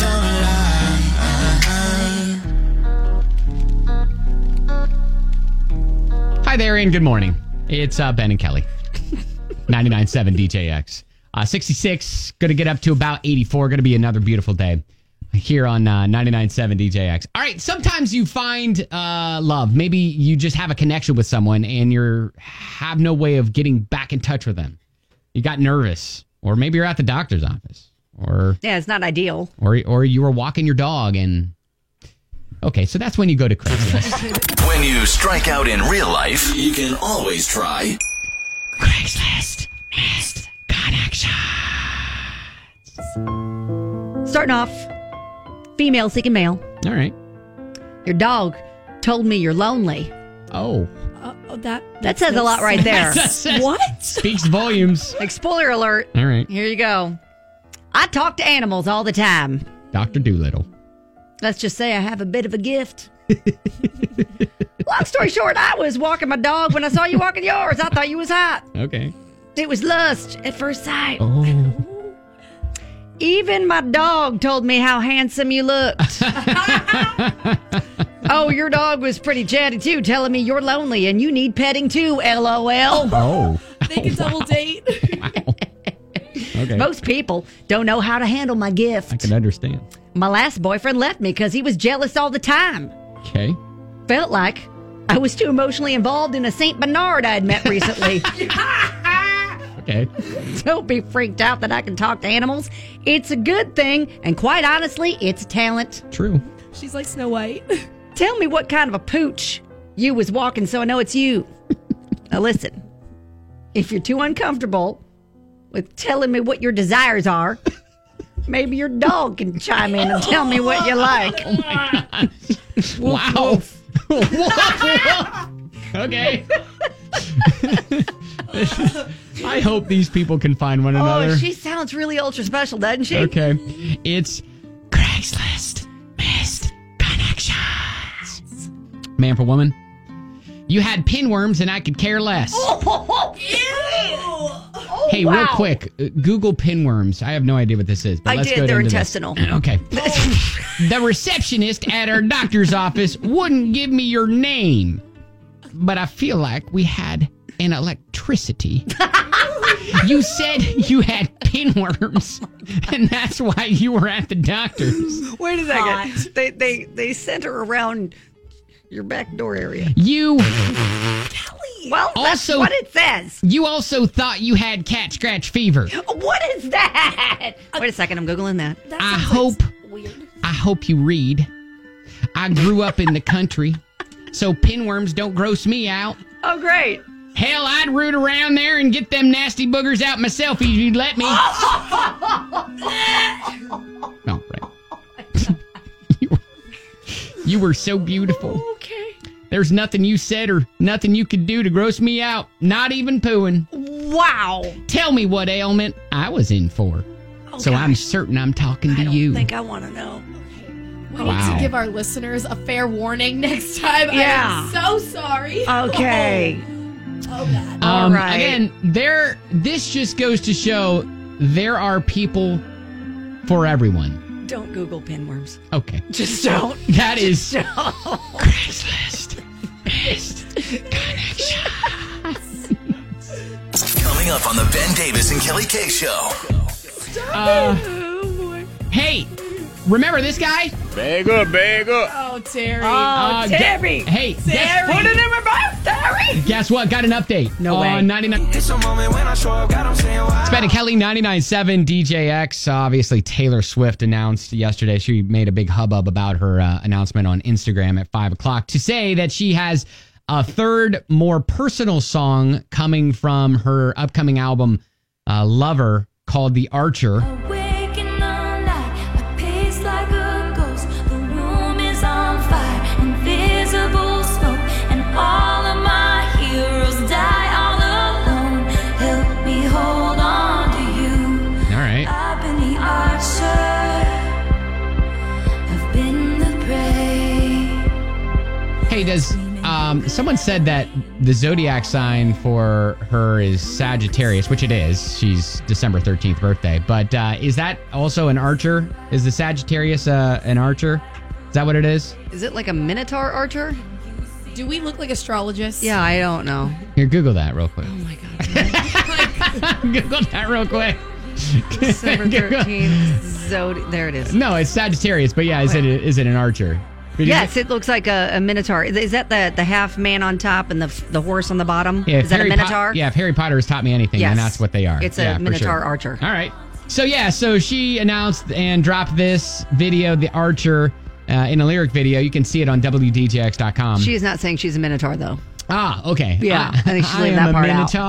Hi there, and good morning. It's Ben and Kelly. 99.7 DJX. 66, going to get up to about 84. Going to be another beautiful day here on 99.7 DJX. All right, sometimes you find love. Maybe you just have a connection with someone and you have no way of getting back in touch with them. You got nervous, or maybe you're at the doctor's office, or Yeah, it's not ideal. or you were walking your dog and... Okay, so that's when you go to Craigslist. When you strike out in real life, you can always try Craigslist missed connection. Starting off, female seeking male. All right. Your dog told me you're lonely. Oh. Oh, that says a lot right there. What? Speaks volumes. Like, spoiler alert. All right. Here you go. I talk to animals all the time. Dr. Doolittle. Let's just say I have a bit of a gift. Long story short, I was walking my dog when I saw you walking yours. I thought you was hot. Okay. It was lust at first sight. Oh. Even my dog told me how handsome you looked. Oh, your dog was pretty chatty too, telling me you're lonely and you need petting too, LOL. Oh. They can double date. Okay. Most people don't know how to handle my gift. I can understand. My last boyfriend left me because he was jealous all the time. Okay. Felt like I was too emotionally involved in a St. Bernard I'd met recently. Okay. Don't be freaked out that I can talk to animals. It's a good thing, and quite honestly, it's a talent. True. She's like Snow White. Tell me what kind of a pooch you was walking so I know it's you. Now listen, if you're too uncomfortable with telling me what your desires are, maybe your dog can chime in and tell me what you like. Oh my gosh. Wow. Okay. I hope these people can find one another. Oh, she sounds really ultra special, doesn't she? Okay. It's Craigslist Missed Connections. Man for woman. You had pinworms and I could care less. Oh, Hey, wow. real quick, Google pinworms. I have no idea what this is, but I let's did. go They're into intestinal. This. Okay. The receptionist at our doctor's office wouldn't give me your name, but I feel like we had an electricity. You said you had pinworms, and that's why you were at the doctor's. Wait a second. They center around your back door area. You Well, that's also what it says. You also thought you had cat scratch fever. What is that? Wait a second. I'm Googling that. I hope you read. I grew up in the country, so pinworms don't gross me out. Oh, great. Hell, I'd root around there and get them nasty boogers out myself if you'd let me. No, right. You were so beautiful. Okay. There's nothing you said or nothing you could do to gross me out. Not even pooing. Wow. Tell me what ailment I was in for. Oh, so gosh. I'm certain I'm talking to you. I think I want to know. We need to give our listeners a fair warning next time. Yeah. I'm so sorry. Okay. Oh, God. All right. Again, this just goes to show there are people for everyone. Don't Google pinworms. Okay. Just don't. That is Don't. Craigslist Missed Connection. Coming up on the Ben Davis and Kelly K Show. Hey, remember this guy? Bag up, bag up. Oh, Terry. Terry. Hey, Terry. Put it in reverse, Terry. guess what? Got an update. No way. On 99. It's a moment when I show up, God, I'm saying why. It's Ben and Kelly, 99.7 DJX. Obviously, Taylor Swift announced yesterday. She made a big hubbub about her announcement on Instagram at 5 o'clock to say that she has a third, more personal song coming from her upcoming album, Lover, called The Archer. Waking all night, a pace like a ghost. The room is on fire, invisible smoke, and all of my heroes die all alone. Help me hold on to you. All right. I've been the archer, I've been the prey. Hey, does someone said that the zodiac sign for her is Sagittarius, which it is. She's December 13th birthday. But is that also an archer? Is the Sagittarius an archer? Is that what it is? Is it like a Minotaur archer? Do we look like astrologists? Yeah, I don't know. Here, Google that real quick. Oh my God. Google that real quick. December 13th. Zodiac. There it is. No, it's Sagittarius, but yeah, is it an archer? Yes, it looks like a Minotaur. Is that the half man on top and the horse on the bottom? Yeah, is that a Minotaur? if Harry Potter has taught me anything, Yes. then that's what they are. It's a Yeah, for Minotaur sure. archer. All right. So she announced and dropped this video, The Archer, in a lyric video. You can see it on WDJX.com. She is not saying she's a Minotaur, though. Ah, okay. Yeah, I think she's I leaving am that part a out.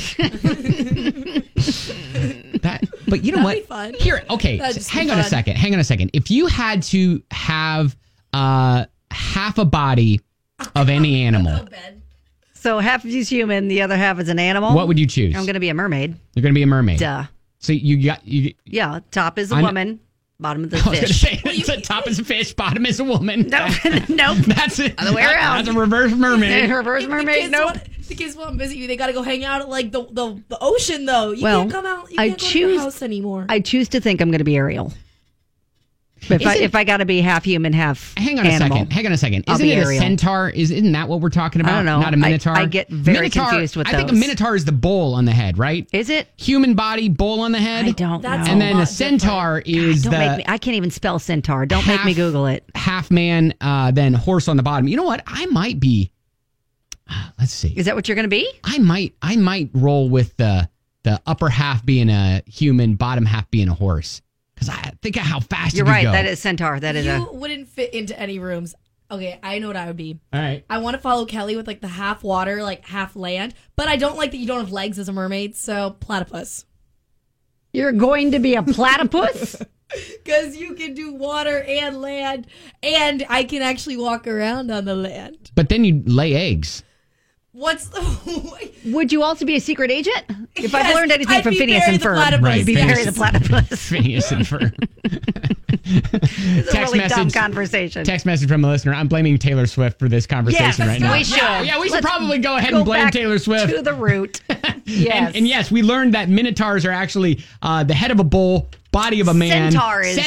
Minotaur. But you know what? That'd be fun. Here, okay. That'd just be Hang on a fun. second. Hang on a second. If you had to have half a body of any animal, So half of you's human, the other half is an animal. What would you choose? I'm going to be a mermaid. You're going to be a mermaid. Duh. So you Yeah, top is a woman, bottom of the I was fish. going to say, top is a fish, bottom is a woman. Nope. That's it. Other way around. That's a reverse mermaid. Reverse mermaid, nope. The kids want to visit you. They got to go hang out at like the ocean, though. You Well, can't come out. You I can't go to choose- your house anymore. I choose to think I'm going to be Ariel. If I got to be half human, half Hang on animal, a second. I'll Isn't be it a Ariel. centaur? Isn't that what we're talking about? I don't know. Not a minotaur. I get very confused with I think a those. minotaur is the bowl on the head, right? Is it? Human body, bowl on the head? I don't know. And then a centaur is Don't the make me. I can't even spell centaur. Don't make me Google it. half man, then horse on the bottom. You know what? I might be. Let's see. Is that what you're going to be? I might roll with the upper half being a human, bottom half being a horse. Because I think of how fast You're you could right. go. That is centaur. That is You wouldn't fit into any rooms. Okay, I know what I would be. All right. I want to follow Kelly with like the half water, like half land. But I don't like that you don't have legs as a mermaid, so platypus. You're going to be a platypus? Because you can do water and land, and I can actually walk around on the land. But then you lay eggs. What's the... Would you also be a secret agent? If I've Yes, learned anything I'd from be Phineas Barry and the Ferb, platypus. I'd be Barry the platypus. Phineas and Ferb. It's a really dumb conversation. Text message from a listener. I'm blaming Taylor Swift for this conversation right now. we should. Yeah, we should Let's probably go ahead go and blame back Taylor Swift. to the root. Yes. And yes, we learned that minotaurs are actually the head of a bull, body of a man. Centaur is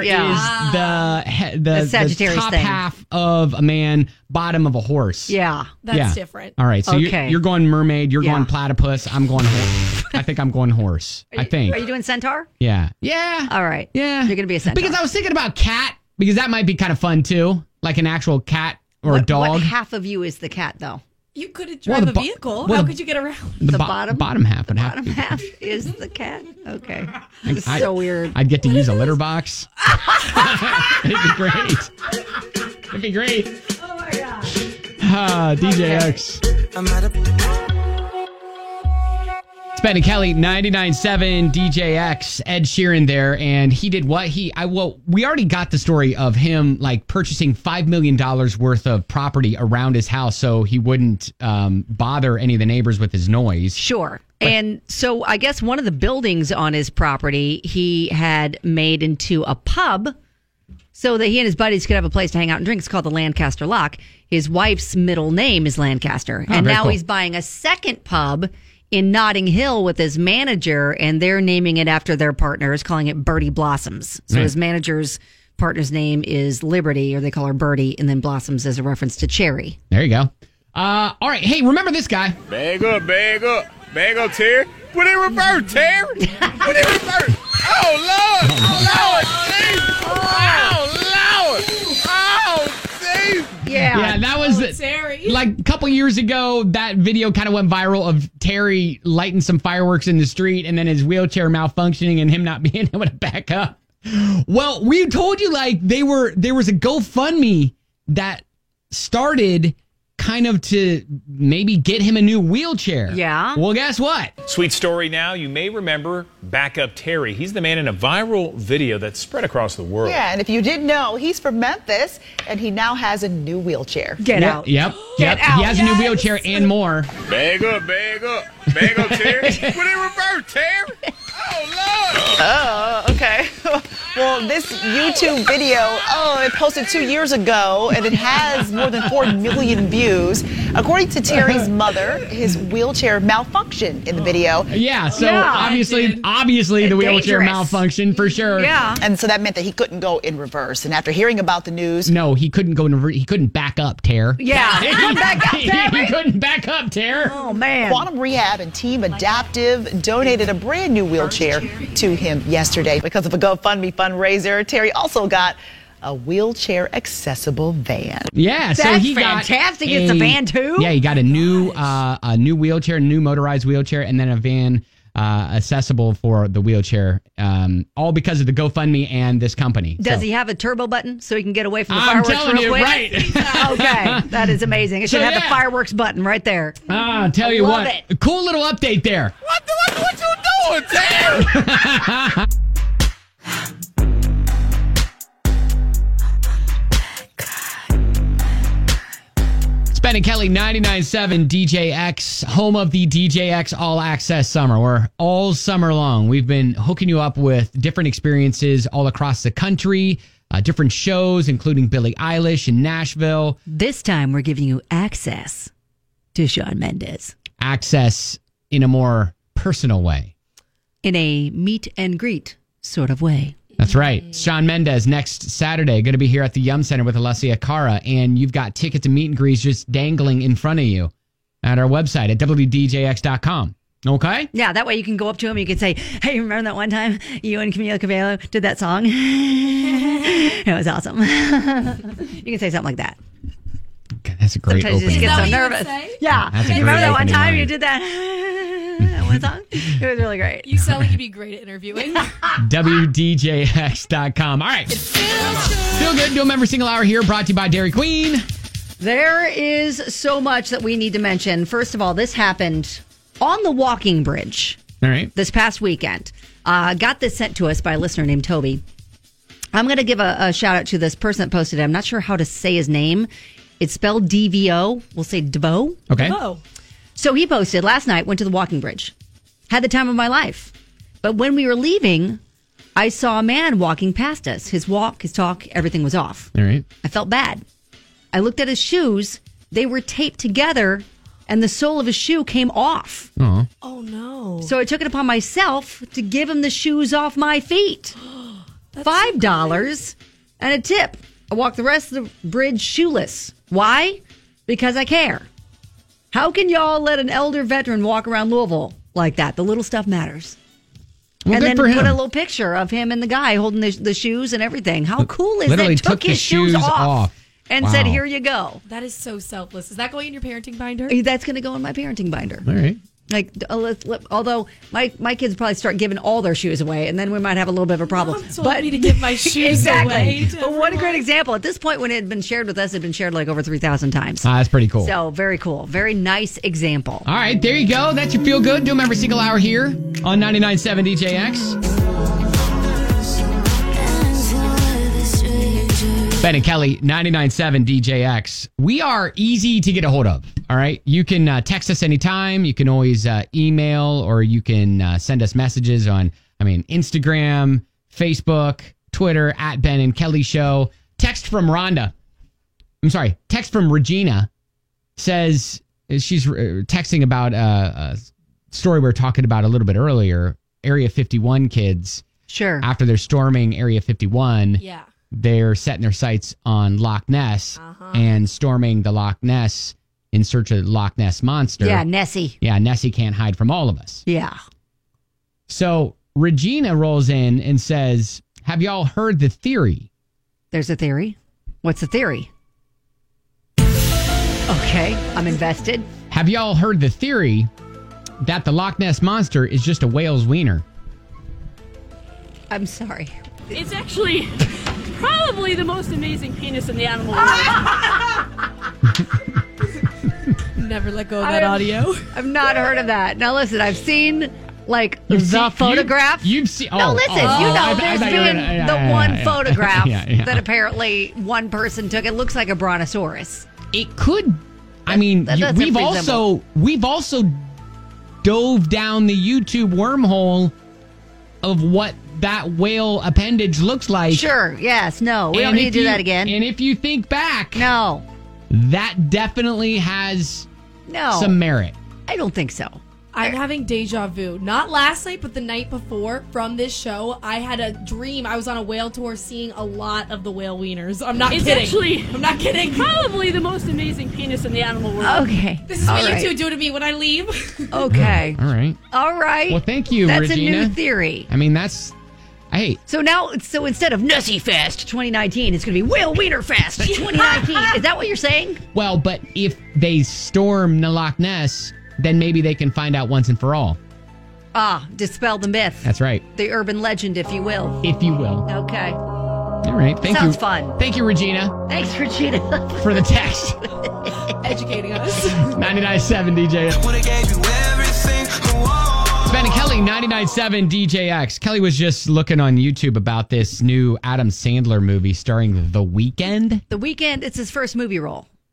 the Sagittarius top thing. half of a man, bottom of a horse. Yeah. That's different. All right, so Okay. you're going mermaid, you're Yeah. going platypus, I'm going horse. I think I'm going horse. I think. Are you doing centaur? Yeah. Yeah. All right. Yeah. You're going to be a centaur. Because I was thinking about cat, because that might be kind of fun too. Like an actual cat or a What dog. half of you is the cat, though? You couldn't Well, drive the a bo- vehicle. well, How the- could you get around? The, bottom? bottom half would have Bottom to be. half is the cat? Okay. It's so weird. I'd get to use a litter box. It'd be great. It'd be great. Oh my God. DJ X. It's Ben and Kelly, 99.7 DJ X, Ed Sheeran there, and he did what? We already got the story of him like purchasing $5 million worth of property around his house so he wouldn't bother any of the neighbors with his noise. Sure. And so I guess one of the buildings on his property he had made into a pub so that he and his buddies could have a place to hang out and drink. It's called the Lancaster Lock. His wife's middle name is Lancaster. Oh, and very now cool. he's buying a second pub in Notting Hill with his manager, and they're naming it after their partners, calling it Birdie Blossoms. So Nice. his manager's partner's name is Liberty, or they call her Birdie, and then Blossoms is a reference to cherry. There you go. All right. Hey, remember this guy? Bag up, Terry. Put it in reverse, Terry. Put it in reverse. Oh, Lord. Oh, Lord. Jesus. Oh, Lord. Oh, Jesus. Yeah, that was Terry. like a couple years ago. That video kind of went viral of Terry lighting some fireworks in the street and then his wheelchair malfunctioning and him not being able to back up. Well, we told you like there was a GoFundMe that started kind of to maybe get him a new wheelchair. Yeah. Well, guess what? Sweet story now. You may remember Backup Terry. He's the man in a viral video that spread across the world. Yeah, and if you didn't know, he's from Memphis, and he now has a new wheelchair. Get out. Yep. Get He out. has a new wheelchair and more. Bag up, Terry. Put it in reverse, Terry. Oh, Lord. Oh, okay. Well, this YouTube video, it posted 2 years ago, and it has more than 4 million views. According to Terry's mother, his wheelchair malfunctioned in the video. Yeah, so obviously the wheelchair Dangerous. malfunctioned for sure. Yeah. And so that meant that he couldn't go in reverse. And after hearing about the news... No, he couldn't go in. He couldn't back up, Ter. Yeah. He couldn't back up, Ter. Oh, man. Quantum Rehab and Team Adaptive donated a brand new wheelchair to him yesterday. Because of a GoFundMe fundraiser, Terry also got a wheelchair accessible van. Yeah, so That's he got fantastic. It's a van, too? Yeah, he got a new wheelchair, new motorized wheelchair, and then a van accessible for the wheelchair. All because of the GoFundMe and this company. Does he have a turbo button so he can get away from the I'm fireworks telling real you, quick? right. Okay, that is amazing. It should So, have the yeah. fireworks button right there. Tell you love what, it. cool little update there. What you doing, Terry? It's Ben Ben and Kelly, 99.7 DJX, home of the DJX All Access Summer, where all summer long we've been hooking you up with different experiences all across the country, different shows, including Billie Eilish in Nashville. This time we're giving you access to Shawn Mendes. Access in a more personal way. In a meet and greet sort of way. That's right. Shawn Mendes next Saturday, going to be here at the Yum Center with Alessia Cara, and you've got tickets to meet and greets just dangling in front of you at our website at WDJX.com. Okay? Yeah, that way you can go up to him. You can say, hey, remember that one time you and Camila Cabello did that song? It was awesome. You can say something like that. Okay, that's a great Sometimes opening. you just get so nervous. Yeah. That's a Hey, great remember that one opening time line. you did that one song? It was really great. You sound like you'd be great at interviewing. WDJX.com. All right. Feel good. Do a member single hour here, brought to you by Dairy Queen. There is so much that we need to mention. First of all, this happened on the walking bridge. All right. This past weekend. Got this sent to us by a listener named Toby. I'm going to give a shout out to this person that posted it. I'm not sure how to say his name. It's spelled DVO. We'll say DeVoe. Okay. Oh. So he posted last night, went to the walking bridge. Had the time of my life. But when we were leaving, I saw a man walking past us. His walk, his talk, everything was off. All right. I felt bad. I looked at his shoes. They were taped together, and the sole of his shoe came off. Oh. Oh, no. So I took it upon myself to give him the shoes off my feet. $5 and a tip. I walked the rest of the bridge shoeless. Why? Because I care. How can y'all let an elder veteran walk around Louisville like that? The little stuff matters. Well, and good then for him. put a little picture of him and the guy holding the shoes and everything. How cool is Literally that? took his the shoes shoes off off. and Wow. said, here you go. That is so selfless. Is that going in your parenting binder? That's going to go in my parenting binder. All right. Like, although my kids probably start giving all their shoes away, and then we might have a little bit of a problem. Mom told me to give my shoes exactly. away to But what a great example! At this point, when it had been shared with us, it had been shared like over 3,000 times. That's pretty cool. So very cool, very nice example. All right, there you go. That's your feel good. Do them every single hour here on 99.7 DJX. Ben and Kelly, 99.7 DJX. We are easy to get a hold of. All right. You can text us anytime. You can always email, or you can send us messages on, Instagram, Facebook, Twitter, at Ben and Kelly Show. Text from Regina says she's texting about a story we were talking about a little bit earlier. Area 51 kids. Sure. After they're storming Area 51. Yeah. They're setting their sights on Loch Ness and storming the Loch Ness in search of the Loch Ness Monster. Yeah, Nessie. Yeah, Nessie can't hide from all of us. Yeah. So Regina rolls in and says, have y'all heard the theory? There's a theory. What's the theory? Okay, I'm invested. Have y'all heard the theory that the Loch Ness Monster is just a whale's wiener? I'm sorry. It's actually probably the most amazing penis in the animal world. Never let go of that audio. I've not heard of that. Now listen, I've seen the photograph. You've seen. No, listen. There's been the one photograph Yeah. that apparently one person took. It looks like a brontosaurus. It could. We've also dove down the YouTube wormhole of what that whale appendage looks like. Sure. Yes. No. We don't need to do that again. And if you think back, no, that definitely has some merit. I don't think so. I'm having deja vu. Not last night, but the night before from this show, I had a dream. I was on a whale tour seeing a lot of the whale wieners. I'm not kidding. I'm not kidding. Probably the most amazing penis in the animal world. Okay. This is All what right. you two do to me when I leave. Okay. All right. All right. Well, thank you, That's Regina. a new theory. That's... Hey. So instead of Nessie Fest 2019, it's going to be Whale Wiener Fest 2019. Is that what you're saying? Well, but if they storm the Loch Ness, then maybe they can find out once and for all. Dispel the myth. That's right. The urban legend, if you will. If you will. Okay. All right. Thank you. Sounds fun. Thank you, Regina. Thanks, Regina. For the text. Educating us. 99.7 DJ. It's Ben and Kelly, 99.7 DJX. Kelly was just looking on YouTube about this new Adam Sandler movie starring The Weeknd. The Weeknd, it's his first movie role.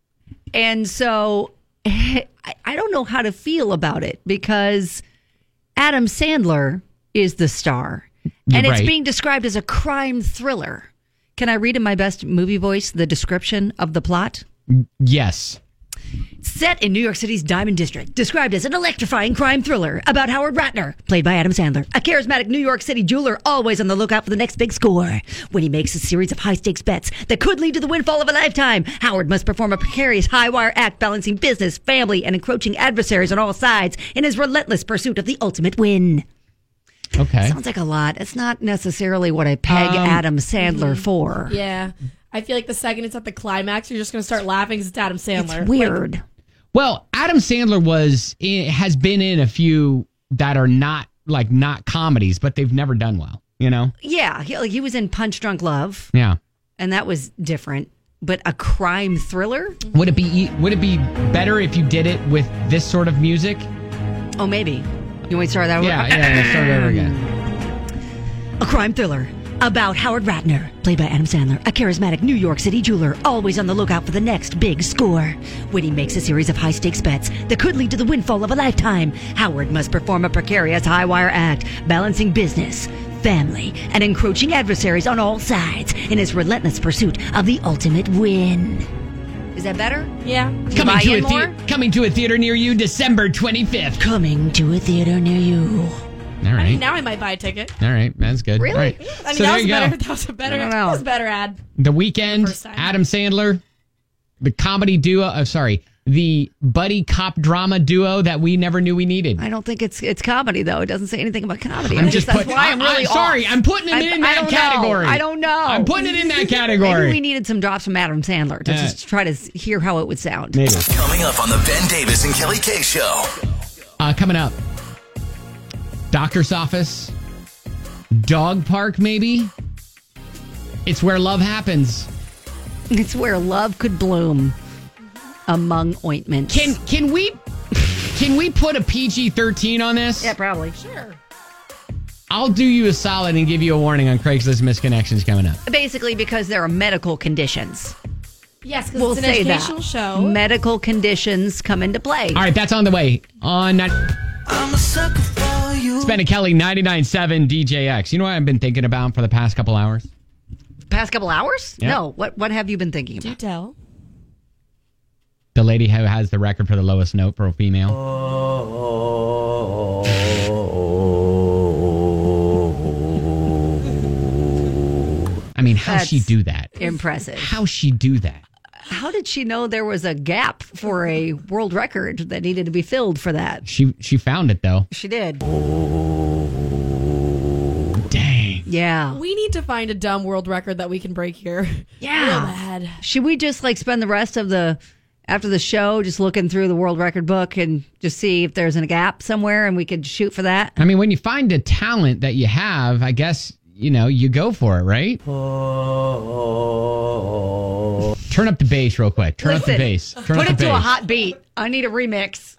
And so I don't know how to feel about it because Adam Sandler is the star. And it's being described as a crime thriller. Can I read in my best movie voice the description of the plot? Yes. Set in New York City's Diamond District, described as an electrifying crime thriller about Howard Ratner, played by Adam Sandler, a charismatic New York City jeweler always on the lookout for the next big score. When he makes a series of high-stakes bets that could lead to the windfall of a lifetime, Howard must perform a precarious high-wire act balancing business, family, and encroaching adversaries on all sides in his relentless pursuit of the ultimate win. Okay. Sounds like a lot. It's not necessarily what I peg Adam Sandler for. Yeah. I feel like the second it's at the climax, you're just going to start laughing because it's Adam Sandler. It's weird. Well, Adam Sandler has been in a few that are not comedies, but they've never done well, you know? Yeah. He was in Punch Drunk Love. Yeah. And that was different. But a crime thriller? Would it be better if you did it with this sort of music? Oh, maybe. You want me to start that over? Yeah, start over again. A crime thriller about Howard Ratner, played by Adam Sandler, a charismatic New York City jeweler, always on the lookout for the next big score. When he makes a series of high-stakes bets that could lead to the windfall of a lifetime, Howard must perform a precarious high-wire act, balancing business, family, and encroaching adversaries on all sides in his relentless pursuit of the ultimate win. Is that better? Yeah. Coming to a theater near you December 25th. Coming to a theater near you. All right. I mean, now I might buy a ticket. All right. That's good. Really? All right. I mean, So that there was you better. go. That was a better ad. The Weeknd, Adam Sandler, the comedy duo. The buddy cop drama duo that we never knew we needed. I don't think it's comedy, though. It doesn't say anything about comedy. I'm just that's putting. why I'm really sorry, off. I'm putting it in that category. I don't know. I'm putting it in that category. Maybe we needed some drops from Adam Sandler to just try to hear how it would sound. Maybe. Coming up on the Ben Davis and Kelly K Show. Coming up, doctor's office, dog park, maybe. It's where love happens. It's where love could bloom among ointments. Can we put a PG-13 on this? Yeah, probably. Sure. I'll do you a solid and give you a warning on Craigslist misconnections coming up. Basically, because there are medical conditions. Yes, because We'll it's an say educational that. show. Medical conditions come into play. All right, that's on the way. I'm a sucker for you. It's Ben and Kelly, 99.7 DJX. You know what I've been thinking about for the past couple hours? Past couple hours? Yeah. No. What have you been thinking about? Do tell. The lady who has the record for the lowest note for a female. I mean, how's she do that? Impressive. How's she do that? How did she know there was a gap for a world record that needed to be filled for that? She found it, though. She did. Dang. Yeah. We need to find a dumb world record that we can break here. Yeah. Real bad. Should we just spend the rest of after the show just looking through the world record book and just see if there's a gap somewhere and we could shoot for that? I mean, when you find a talent that you have, I guess, you go for it, right? Turn up the bass real quick. Turn up the bass. Put it to a hot beat. I need a remix.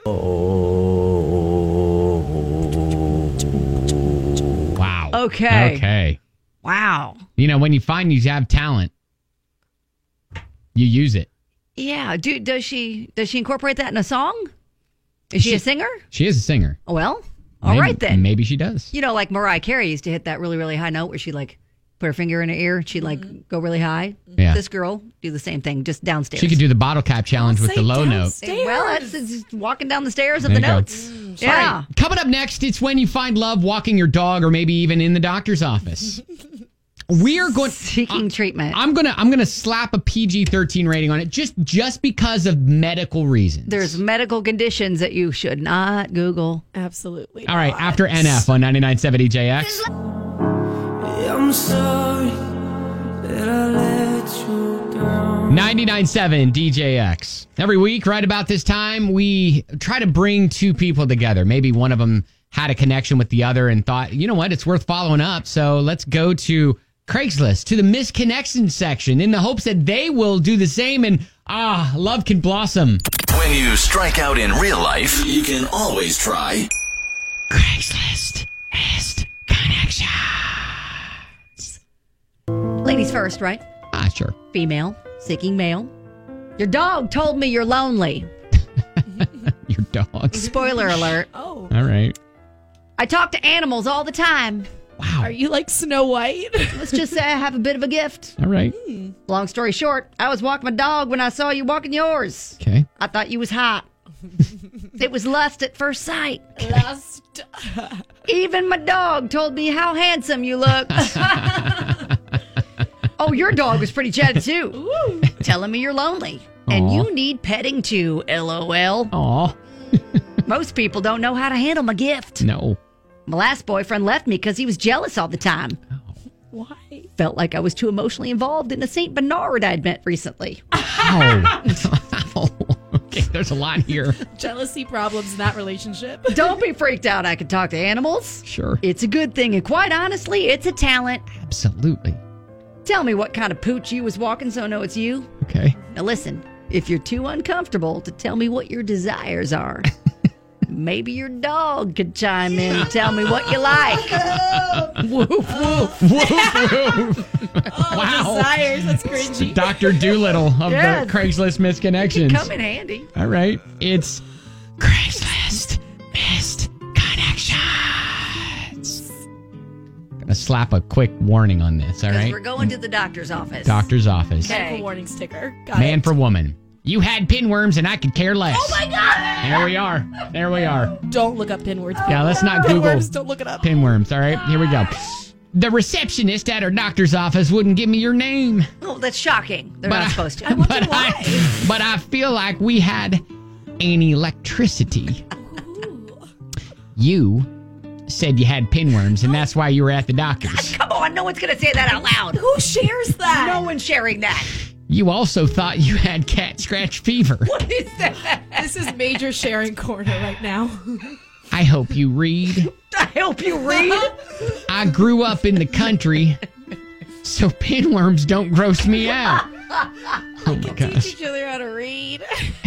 Wow. Okay. Wow. When you find you have talent, you use it. Yeah. Does she incorporate that in a song? Is she a singer? She is a singer. Well, all right then. Maybe she does. Like Mariah Carey used to hit that really, really high note where she'd put her finger in her ear. She'd go really high. Yeah. This girl do the same thing, just downstairs. She could do the bottle cap challenge with the low note. Well, that's just walking down the stairs of There the you go. notes. Yeah. All right, coming up next, it's when you find love walking your dog or maybe even in the doctor's office. We are going seeking treatment. I'm gonna slap a PG-13 rating on it just because of medical reasons. There's medical conditions that you should not Google. Absolutely. All right, after NF on 99.7 DJX. I'm sorry that I let you down. 99.7 DJX. Every week, right about this time, we try to bring two people together. Maybe one of them had a connection with the other and thought, you know what, it's worth following up. So let's go to Craigslist, to the misconnection section, in the hopes that they will do the same and love can blossom. When you strike out in real life, you can always try Craigslist Misconnection. Ladies first, right? Sure. Female, seeking male. Your dog told me you're lonely. Your dog. Spoiler alert. Oh. All right. I talk to animals all the time. Wow. Are you like Snow White? Let's just say I have a bit of a gift. All right. Long story short, I was walking my dog when I saw you walking yours. Okay. I thought you was hot. It was lust at first sight. Lust. Even my dog told me how handsome you look. Oh, your dog was pretty chatty too. Ooh. Telling me you're lonely. And you need petting too, LOL. Aw. Most people don't know how to handle my gift. No. My last boyfriend left me because he was jealous all the time. Why? Felt like I was too emotionally involved in a St. Bernard I'd met recently. Oh. Okay, there's a lot here. Jealousy problems in that relationship. Don't be freaked out. I can talk to animals. Sure. It's a good thing, and quite honestly, it's a talent. Absolutely. Tell me what kind of pooch you was walking so I know it's you. Okay. Now listen, if you're too uncomfortable to tell me what your desires are, maybe your dog could chime in and tell me what you like. Woof, woof. Woof, woof. Wow. Desires, that's cringy. Dr. Doolittle of Yes. the Craigslist Misconnections. Come in handy. All right. It's Craigslist Missed Connections. Gonna slap a quick warning on this, all Because right? we're going to the doctor's office. Doctor's office. Okay. Type of warning sticker. Got Man it. for woman. You had pinworms and I could care less. Oh my God! There we are. There we are. Don't look up pinworms. Yeah, let's not Google Pinworms, don't look it up. pinworms. All right, here we go. The receptionist at our doctor's office wouldn't give me your name. Oh, that's shocking. They're But not I- supposed to. But I feel like we had an electricity. You said you had pinworms, and that's why you were at the doctor's. Come on, no one's going to say that out loud. Who shares that? No one's sharing that. You also thought you had cat scratch fever. What is that? This is major sharing corner right now. I hope you read. I hope you read. I grew up in the country, so pinworms don't gross me out. Oh my gosh. Teach each other how to read.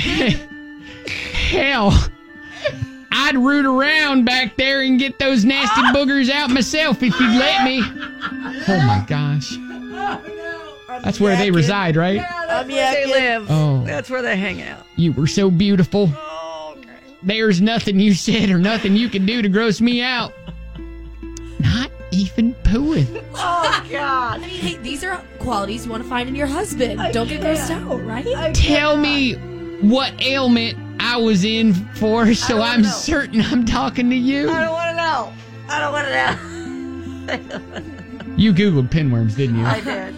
Hell, I'd root around back there and get those nasty boogers out myself if you'd let me. Oh my gosh. That's where they reside, right? That's where they live. Oh. That's where they hang out. You were so beautiful. There's nothing you said or nothing you can do to gross me out. Not even pooing. Oh, God. I mean, hey, these are qualities you want to find in your husband. Don't get grossed out, right? Tell me what ailment I was in for so I'm certain I'm talking to you. I don't want to know. I don't want to know. You Googled pinworms, didn't you? I did.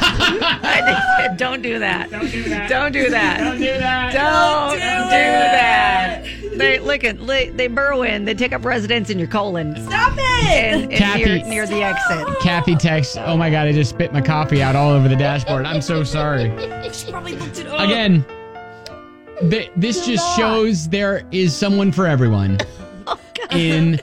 I did. Don't do that. Don't do that. Don't do that. Don't do that. Don't do that. They burrow in. They take up residence in your colon. Stop it! And Kathy. near the exit. Kathy texts, oh my God, I just spit my coffee out all over the dashboard. I'm so sorry. She probably looked it up. Again, this just shows there is someone for everyone in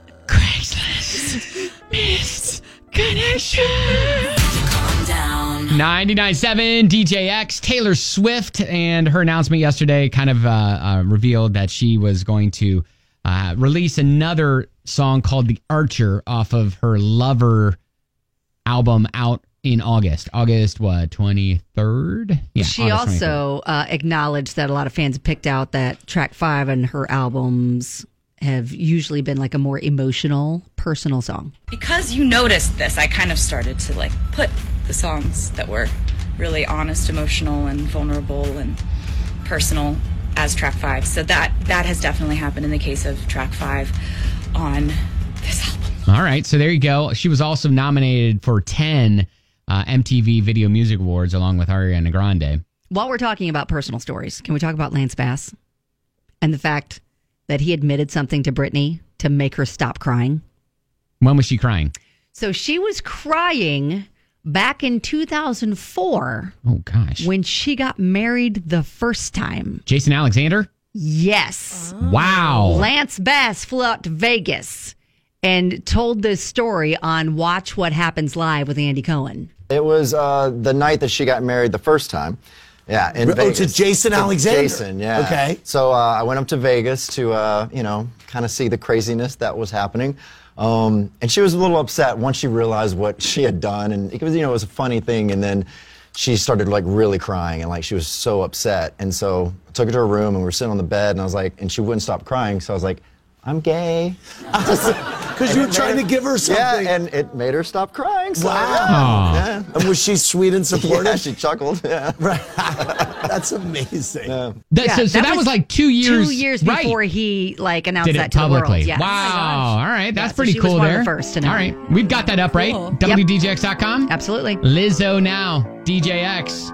Craigslist Missed Connection. Calm down. 99.7 DJX. Taylor Swift and her announcement yesterday kind of revealed that she was going to release another song called The Archer off of her Lover album out in August. August, what, 23rd? Yeah, She August 23rd. also acknowledged that a lot of fans picked out that track 5 in her albums have usually been like a more emotional, personal song. Because you noticed this, I kind of started to like put the songs that were really honest, emotional, and vulnerable and personal as track 5. So that has definitely happened in the case of track 5 on this album. All right, so there you go. She was also nominated for 10 MTV Video Music Awards along with Ariana Grande. While we're talking about personal stories, can we talk about Lance Bass and the fact that he admitted something to Britney to make her stop crying? When was she crying? So she was crying back in 2004. Oh, gosh. When she got married the first time. Jason Alexander? Yes. Wow. Lance Bass flew out to Vegas and told this story on Watch What Happens Live with Andy Cohen. It was the night that she got married the first time. Yeah, in Vegas. to Jason Alexander. Jason, yeah. Okay. So I went up to Vegas to, kind of see the craziness that was happening. And she was a little upset once she realized what she had done. And because, it was a funny thing. And then she started like really crying and like she was so upset. And so I took her to her room and we were sitting on the bed and I was like, and she wouldn't stop crying. So I was like, I'm gay. Because you were trying to give her something. Yeah, and it made her stop crying. So, Wow. Yeah. And was she sweet and supportive? Yeah, she chuckled. Yeah. Right. That's amazing. Yeah. So that was like 2 years. 2 years right. before he like announced Did that it to publicly. the world. Yeah. Wow. All right. That's so pretty she was cool one of there. the first to know. All right. We've got that up, right? Cool. WDJX.com? Absolutely. Lizzo now. DJX.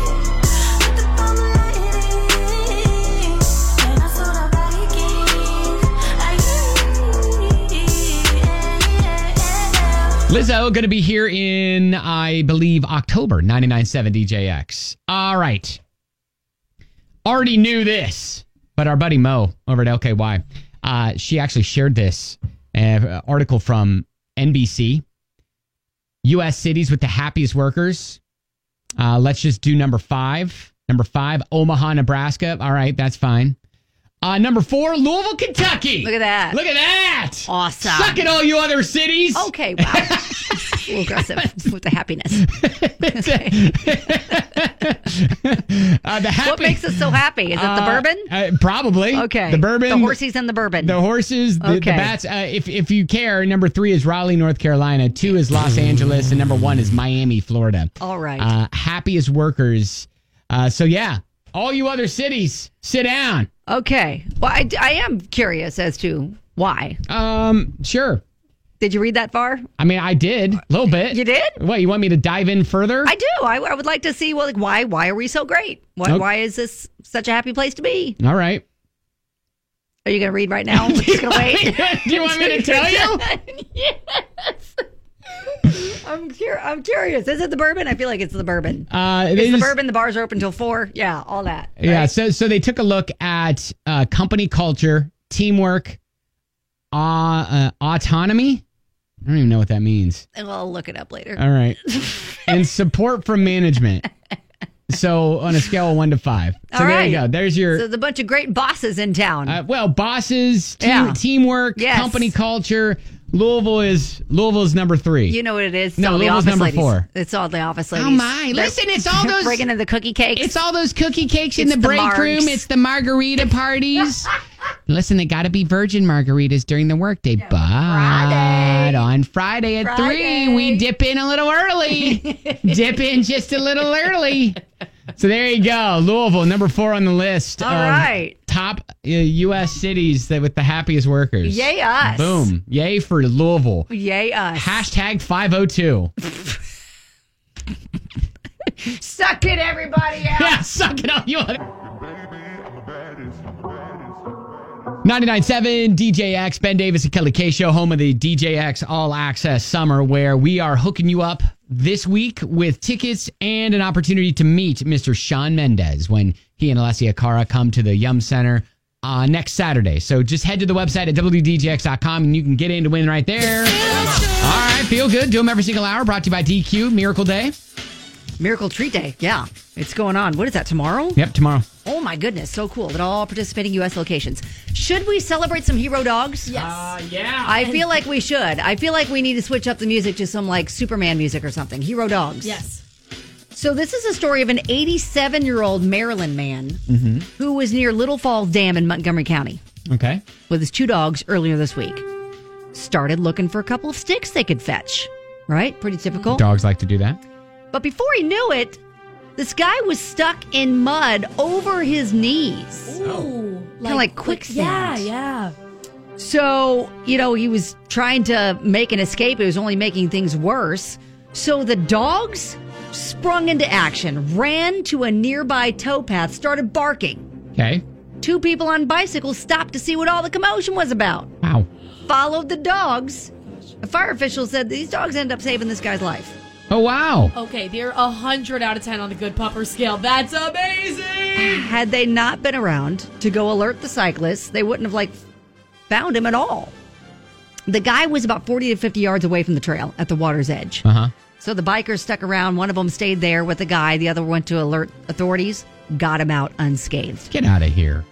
Lizzo going to be here in, I believe, October, 99.7 DJX. All right. Already knew this, but our buddy Mo over at LKY, she actually shared this article from NBC. U.S. cities with the happiest workers. Let's just do number 5. Number 5, Omaha, Nebraska. All right, that's fine. Number 4, Louisville, Kentucky. Look at that. Look at that. Awesome. Suck it, all you other cities. Okay, wow. A little aggressive with the happiness. What makes us so happy? Is it the bourbon? Probably. Okay. The bourbon. The horses and the bourbon. The horses, the bats. If you care, number 3 is Raleigh, North Carolina. 2 is Los Angeles. And number 1 is Miami, Florida. All right. Happiest workers. So, yeah. All you other cities, sit down. Okay. Well, I am curious as to why. Sure. Did you read that far? I mean, I did. A little bit. You did? What, you want me to dive in further? I do. I would like to see, well, like, why are we so great? Why is this such a happy place to be? All right. Are you going to read right now? We're just going to wait. Do you want me to tell you? Yes. I'm curious. Is it the bourbon? I feel like it's the bourbon. It's the bourbon. The bars are open till 4. Yeah, all that. Right? Yeah. So they took a look at company culture, teamwork, autonomy. I don't even know what that means. And I'll look it up later. All right. And support from management. So on a scale of 1 to 5. So there you go. There's your. So there's a bunch of great bosses in town. Bosses, teamwork, company culture. Louisville's number 3. You know what it is? It's no, all Louisville's the office number ladies. 4. It's all the office ladies. Oh my! Listen, it's all those bringing in the cookie cakes. It's all those cookie cakes in the break room. It's the margarita parties. Listen, they got to be virgin margaritas during the workday, but on Friday at 3, we dip in a little early. Dip in just a little early. So there you go. Louisville, number 4 on the list. All right. Top U.S. cities with the happiest workers. Yay us. Boom. Yay for Louisville. Yay us. Hashtag 502. Suck it, everybody out. Yeah, suck it up. You 99.7 DJX, Ben Davis and Kelly K Show, home of the DJX All Access Summer, where we are hooking you up this week with tickets and an opportunity to meet Mr. Shawn Mendes when he and Alessia Cara come to the Yum Center next Saturday. So just head to the website at WDJX.com and you can get in to win right there. All right, feel good. Do them every single hour. Brought to you by DQ, Miracle Day. Miracle Treat Day. Yeah, it's going on. What is that, tomorrow? Yep, tomorrow. Oh, my goodness. So cool. At all participating U.S. locations. Should we celebrate some hero dogs? Yes. Yeah. I feel like we should. I feel like we need to switch up the music to some, like, Superman music or something. Hero dogs. Yes. So this is a story of an 87-year-old Maryland man who was near Little Falls Dam in Montgomery County. Okay. With his 2 dogs earlier this week. Started looking for a couple of sticks they could fetch. Right? Pretty typical. Dogs like to do that. But before he knew it, this guy was stuck in mud over his knees. Ooh. Kind of like quicksand. Yeah. So, he was trying to make an escape. It was only making things worse. So the dogs sprung into action, ran to a nearby towpath, started barking. Okay. 2 people on bicycles stopped to see what all the commotion was about. Wow. Followed the dogs. A fire official said these dogs ended up saving this guy's life. Oh, wow. Okay, they're 100 out of 10 on the good pupper scale. That's amazing! Had they not been around to go alert the cyclists, they wouldn't have, found him at all. The guy was about 40 to 50 yards away from the trail at the water's edge. Uh-huh. So the bikers stuck around. One of them stayed there with the guy. The other went to alert authorities. Got him out unscathed. Get out of here.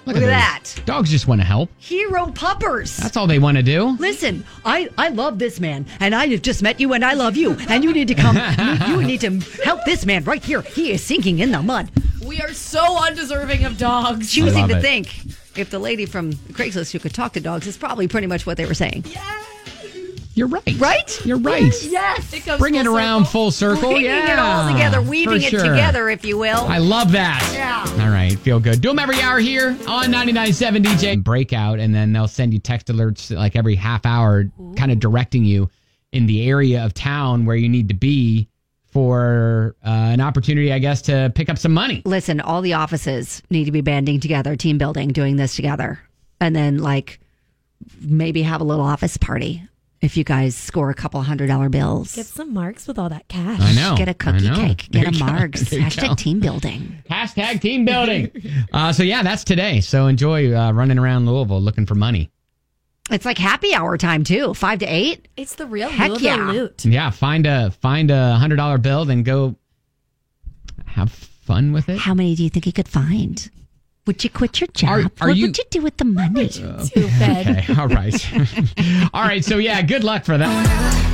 Look at that. Dogs just want to help. Hero puppers. That's all they want to do. Listen, I love this man, and I have just met you, and I love you, and you need to come. you need to help this man right here. He is sinking in the mud. We are so undeserving of dogs. Choosing to think if the lady from Craigslist who could talk to dogs is probably pretty much what they were saying. You're right. Right? You're right. Yes. It comes Bring it full around full circle. Bringing it all together, weaving it together, if you will. I love that. Yeah. All right. Feel good. Do them every hour here on 99.7 DJ. Breakout, and then they'll send you text alerts like every half hour, kind of directing you in the area of town where you need to be for an opportunity, I guess, to pick up some money. Listen, all the offices need to be banding together, team building, doing this together. And then, like, maybe have a little office party. If you guys score a couple $100 bills. Get some marks with all that cash. I know. Get a cookie cake. Get a marks. There you Hashtag go. team building. Hashtag team building. So, yeah, that's today. So enjoy running around Louisville looking for money. It's like happy hour time, too. 5 to 8. It's the real Heck Louisville yeah. loot. Yeah, find a $100 bill, then go have fun with it. How many do you think you could find? Would you quit your job? What would you do with the money? Too bad. Okay, all right. All right, so yeah, good luck for that.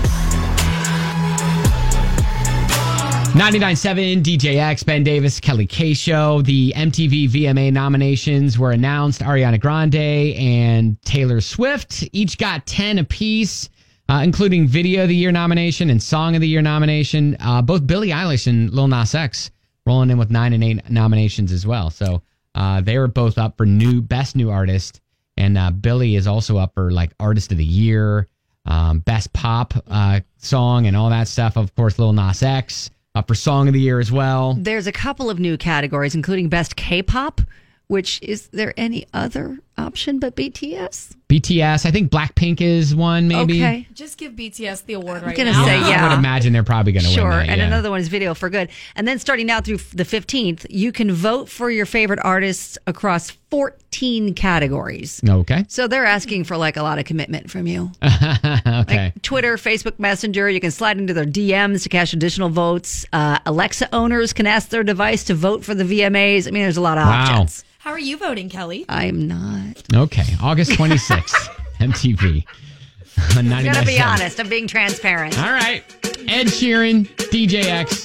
99.7 DJX, Ben Davis, Kelly K Show. The MTV VMA nominations were announced. Ariana Grande and Taylor Swift each got 10 apiece, including Video of the Year nomination and Song of the Year nomination. Both Billie Eilish and Lil Nas X rolling in with 9 and 8 nominations as well. So they were both up for Best New Artist, and Billie is also up for like Artist of the Year, Best Pop Song, and all that stuff. Of course, Lil Nas X up for Song of the Year as well. There's a couple of new categories, including Best K-Pop, which is there any other option but BTS? BTS, I think Blackpink is one, maybe. Okay. Just give BTS the award right gonna now. say, yeah. I would imagine they're probably going to Sure, win that, and yeah. another one is Video for Good. And then starting now through the 15th, you can vote for your favorite artists across 14 categories. Okay. So they're asking for like a lot of commitment from you. Okay. Like Twitter, Facebook Messenger, you can slide into their DMs to cash additional votes. Alexa owners can ask their device to vote for the VMAs. I mean, there's a lot of options. How are you voting, Kelly? I'm not. Okay, August 26th, MTV. On I'm going to be 99.7. honest. I'm being transparent. All right. Ed Sheeran, DJX.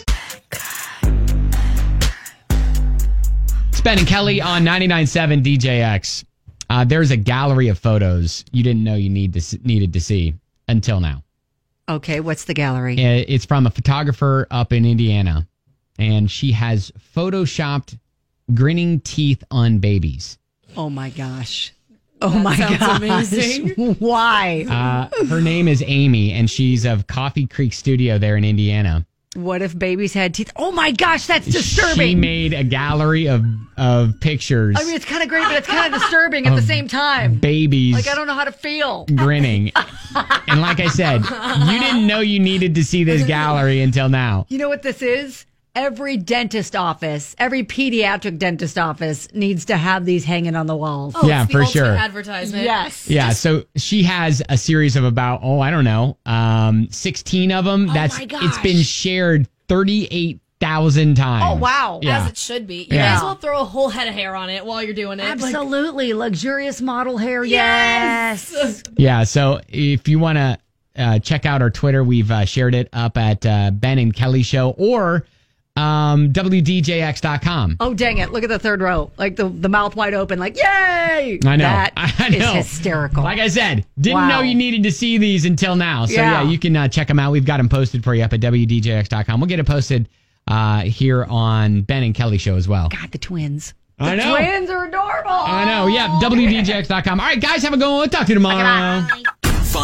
It's Ben and Kelly on 99.7 DJX. There's a gallery of photos you didn't know you needed to see until now. Okay, what's the gallery? It's from a photographer up in Indiana, and she has photoshopped grinning teeth on babies. Oh my gosh. Oh That my sounds gosh. amazing. Why? Her name is Amy, and she's of Coffee Creek Studio there in Indiana. What if babies had teeth? Oh my gosh, that's disturbing. She made a gallery of pictures. I mean, it's kind of great, but it's kind of disturbing at the same time. Babies Like, I don't know how to feel. grinning. And like I said, you didn't know you needed to see this gallery until now. You know what this is? Every dentist office, every pediatric dentist office needs to have these hanging on the walls. Oh, Yeah, it's the for ultimate sure. advertisement. Yes. Yeah, so she has a series of about, 16 of them. my It's gosh. been shared 38,000 times. Oh, wow. Yeah. As it should be. You Yeah. might as well throw a whole head of hair on it while you're doing it. Absolutely. Luxurious model hair. Yes. Yeah, so if you want to check out our Twitter, we've shared it up at Ben and Kelly Show or WDJX.com. Oh, dang it. Look at the third row. Like the mouth wide open, like, yay. I know. That I is know. hysterical. Like I said, didn't Wow. know you needed to see these until now. So Yeah. yeah, you can check them out. We've got them posted for you up at WDJX.com. We'll get it posted here on Ben and Kelly Show as well. God, the twins. I know. Twins are adorable. I know. Yeah, WDJX.com. All right, guys, have a good one. We'll talk to you tomorrow. Bye.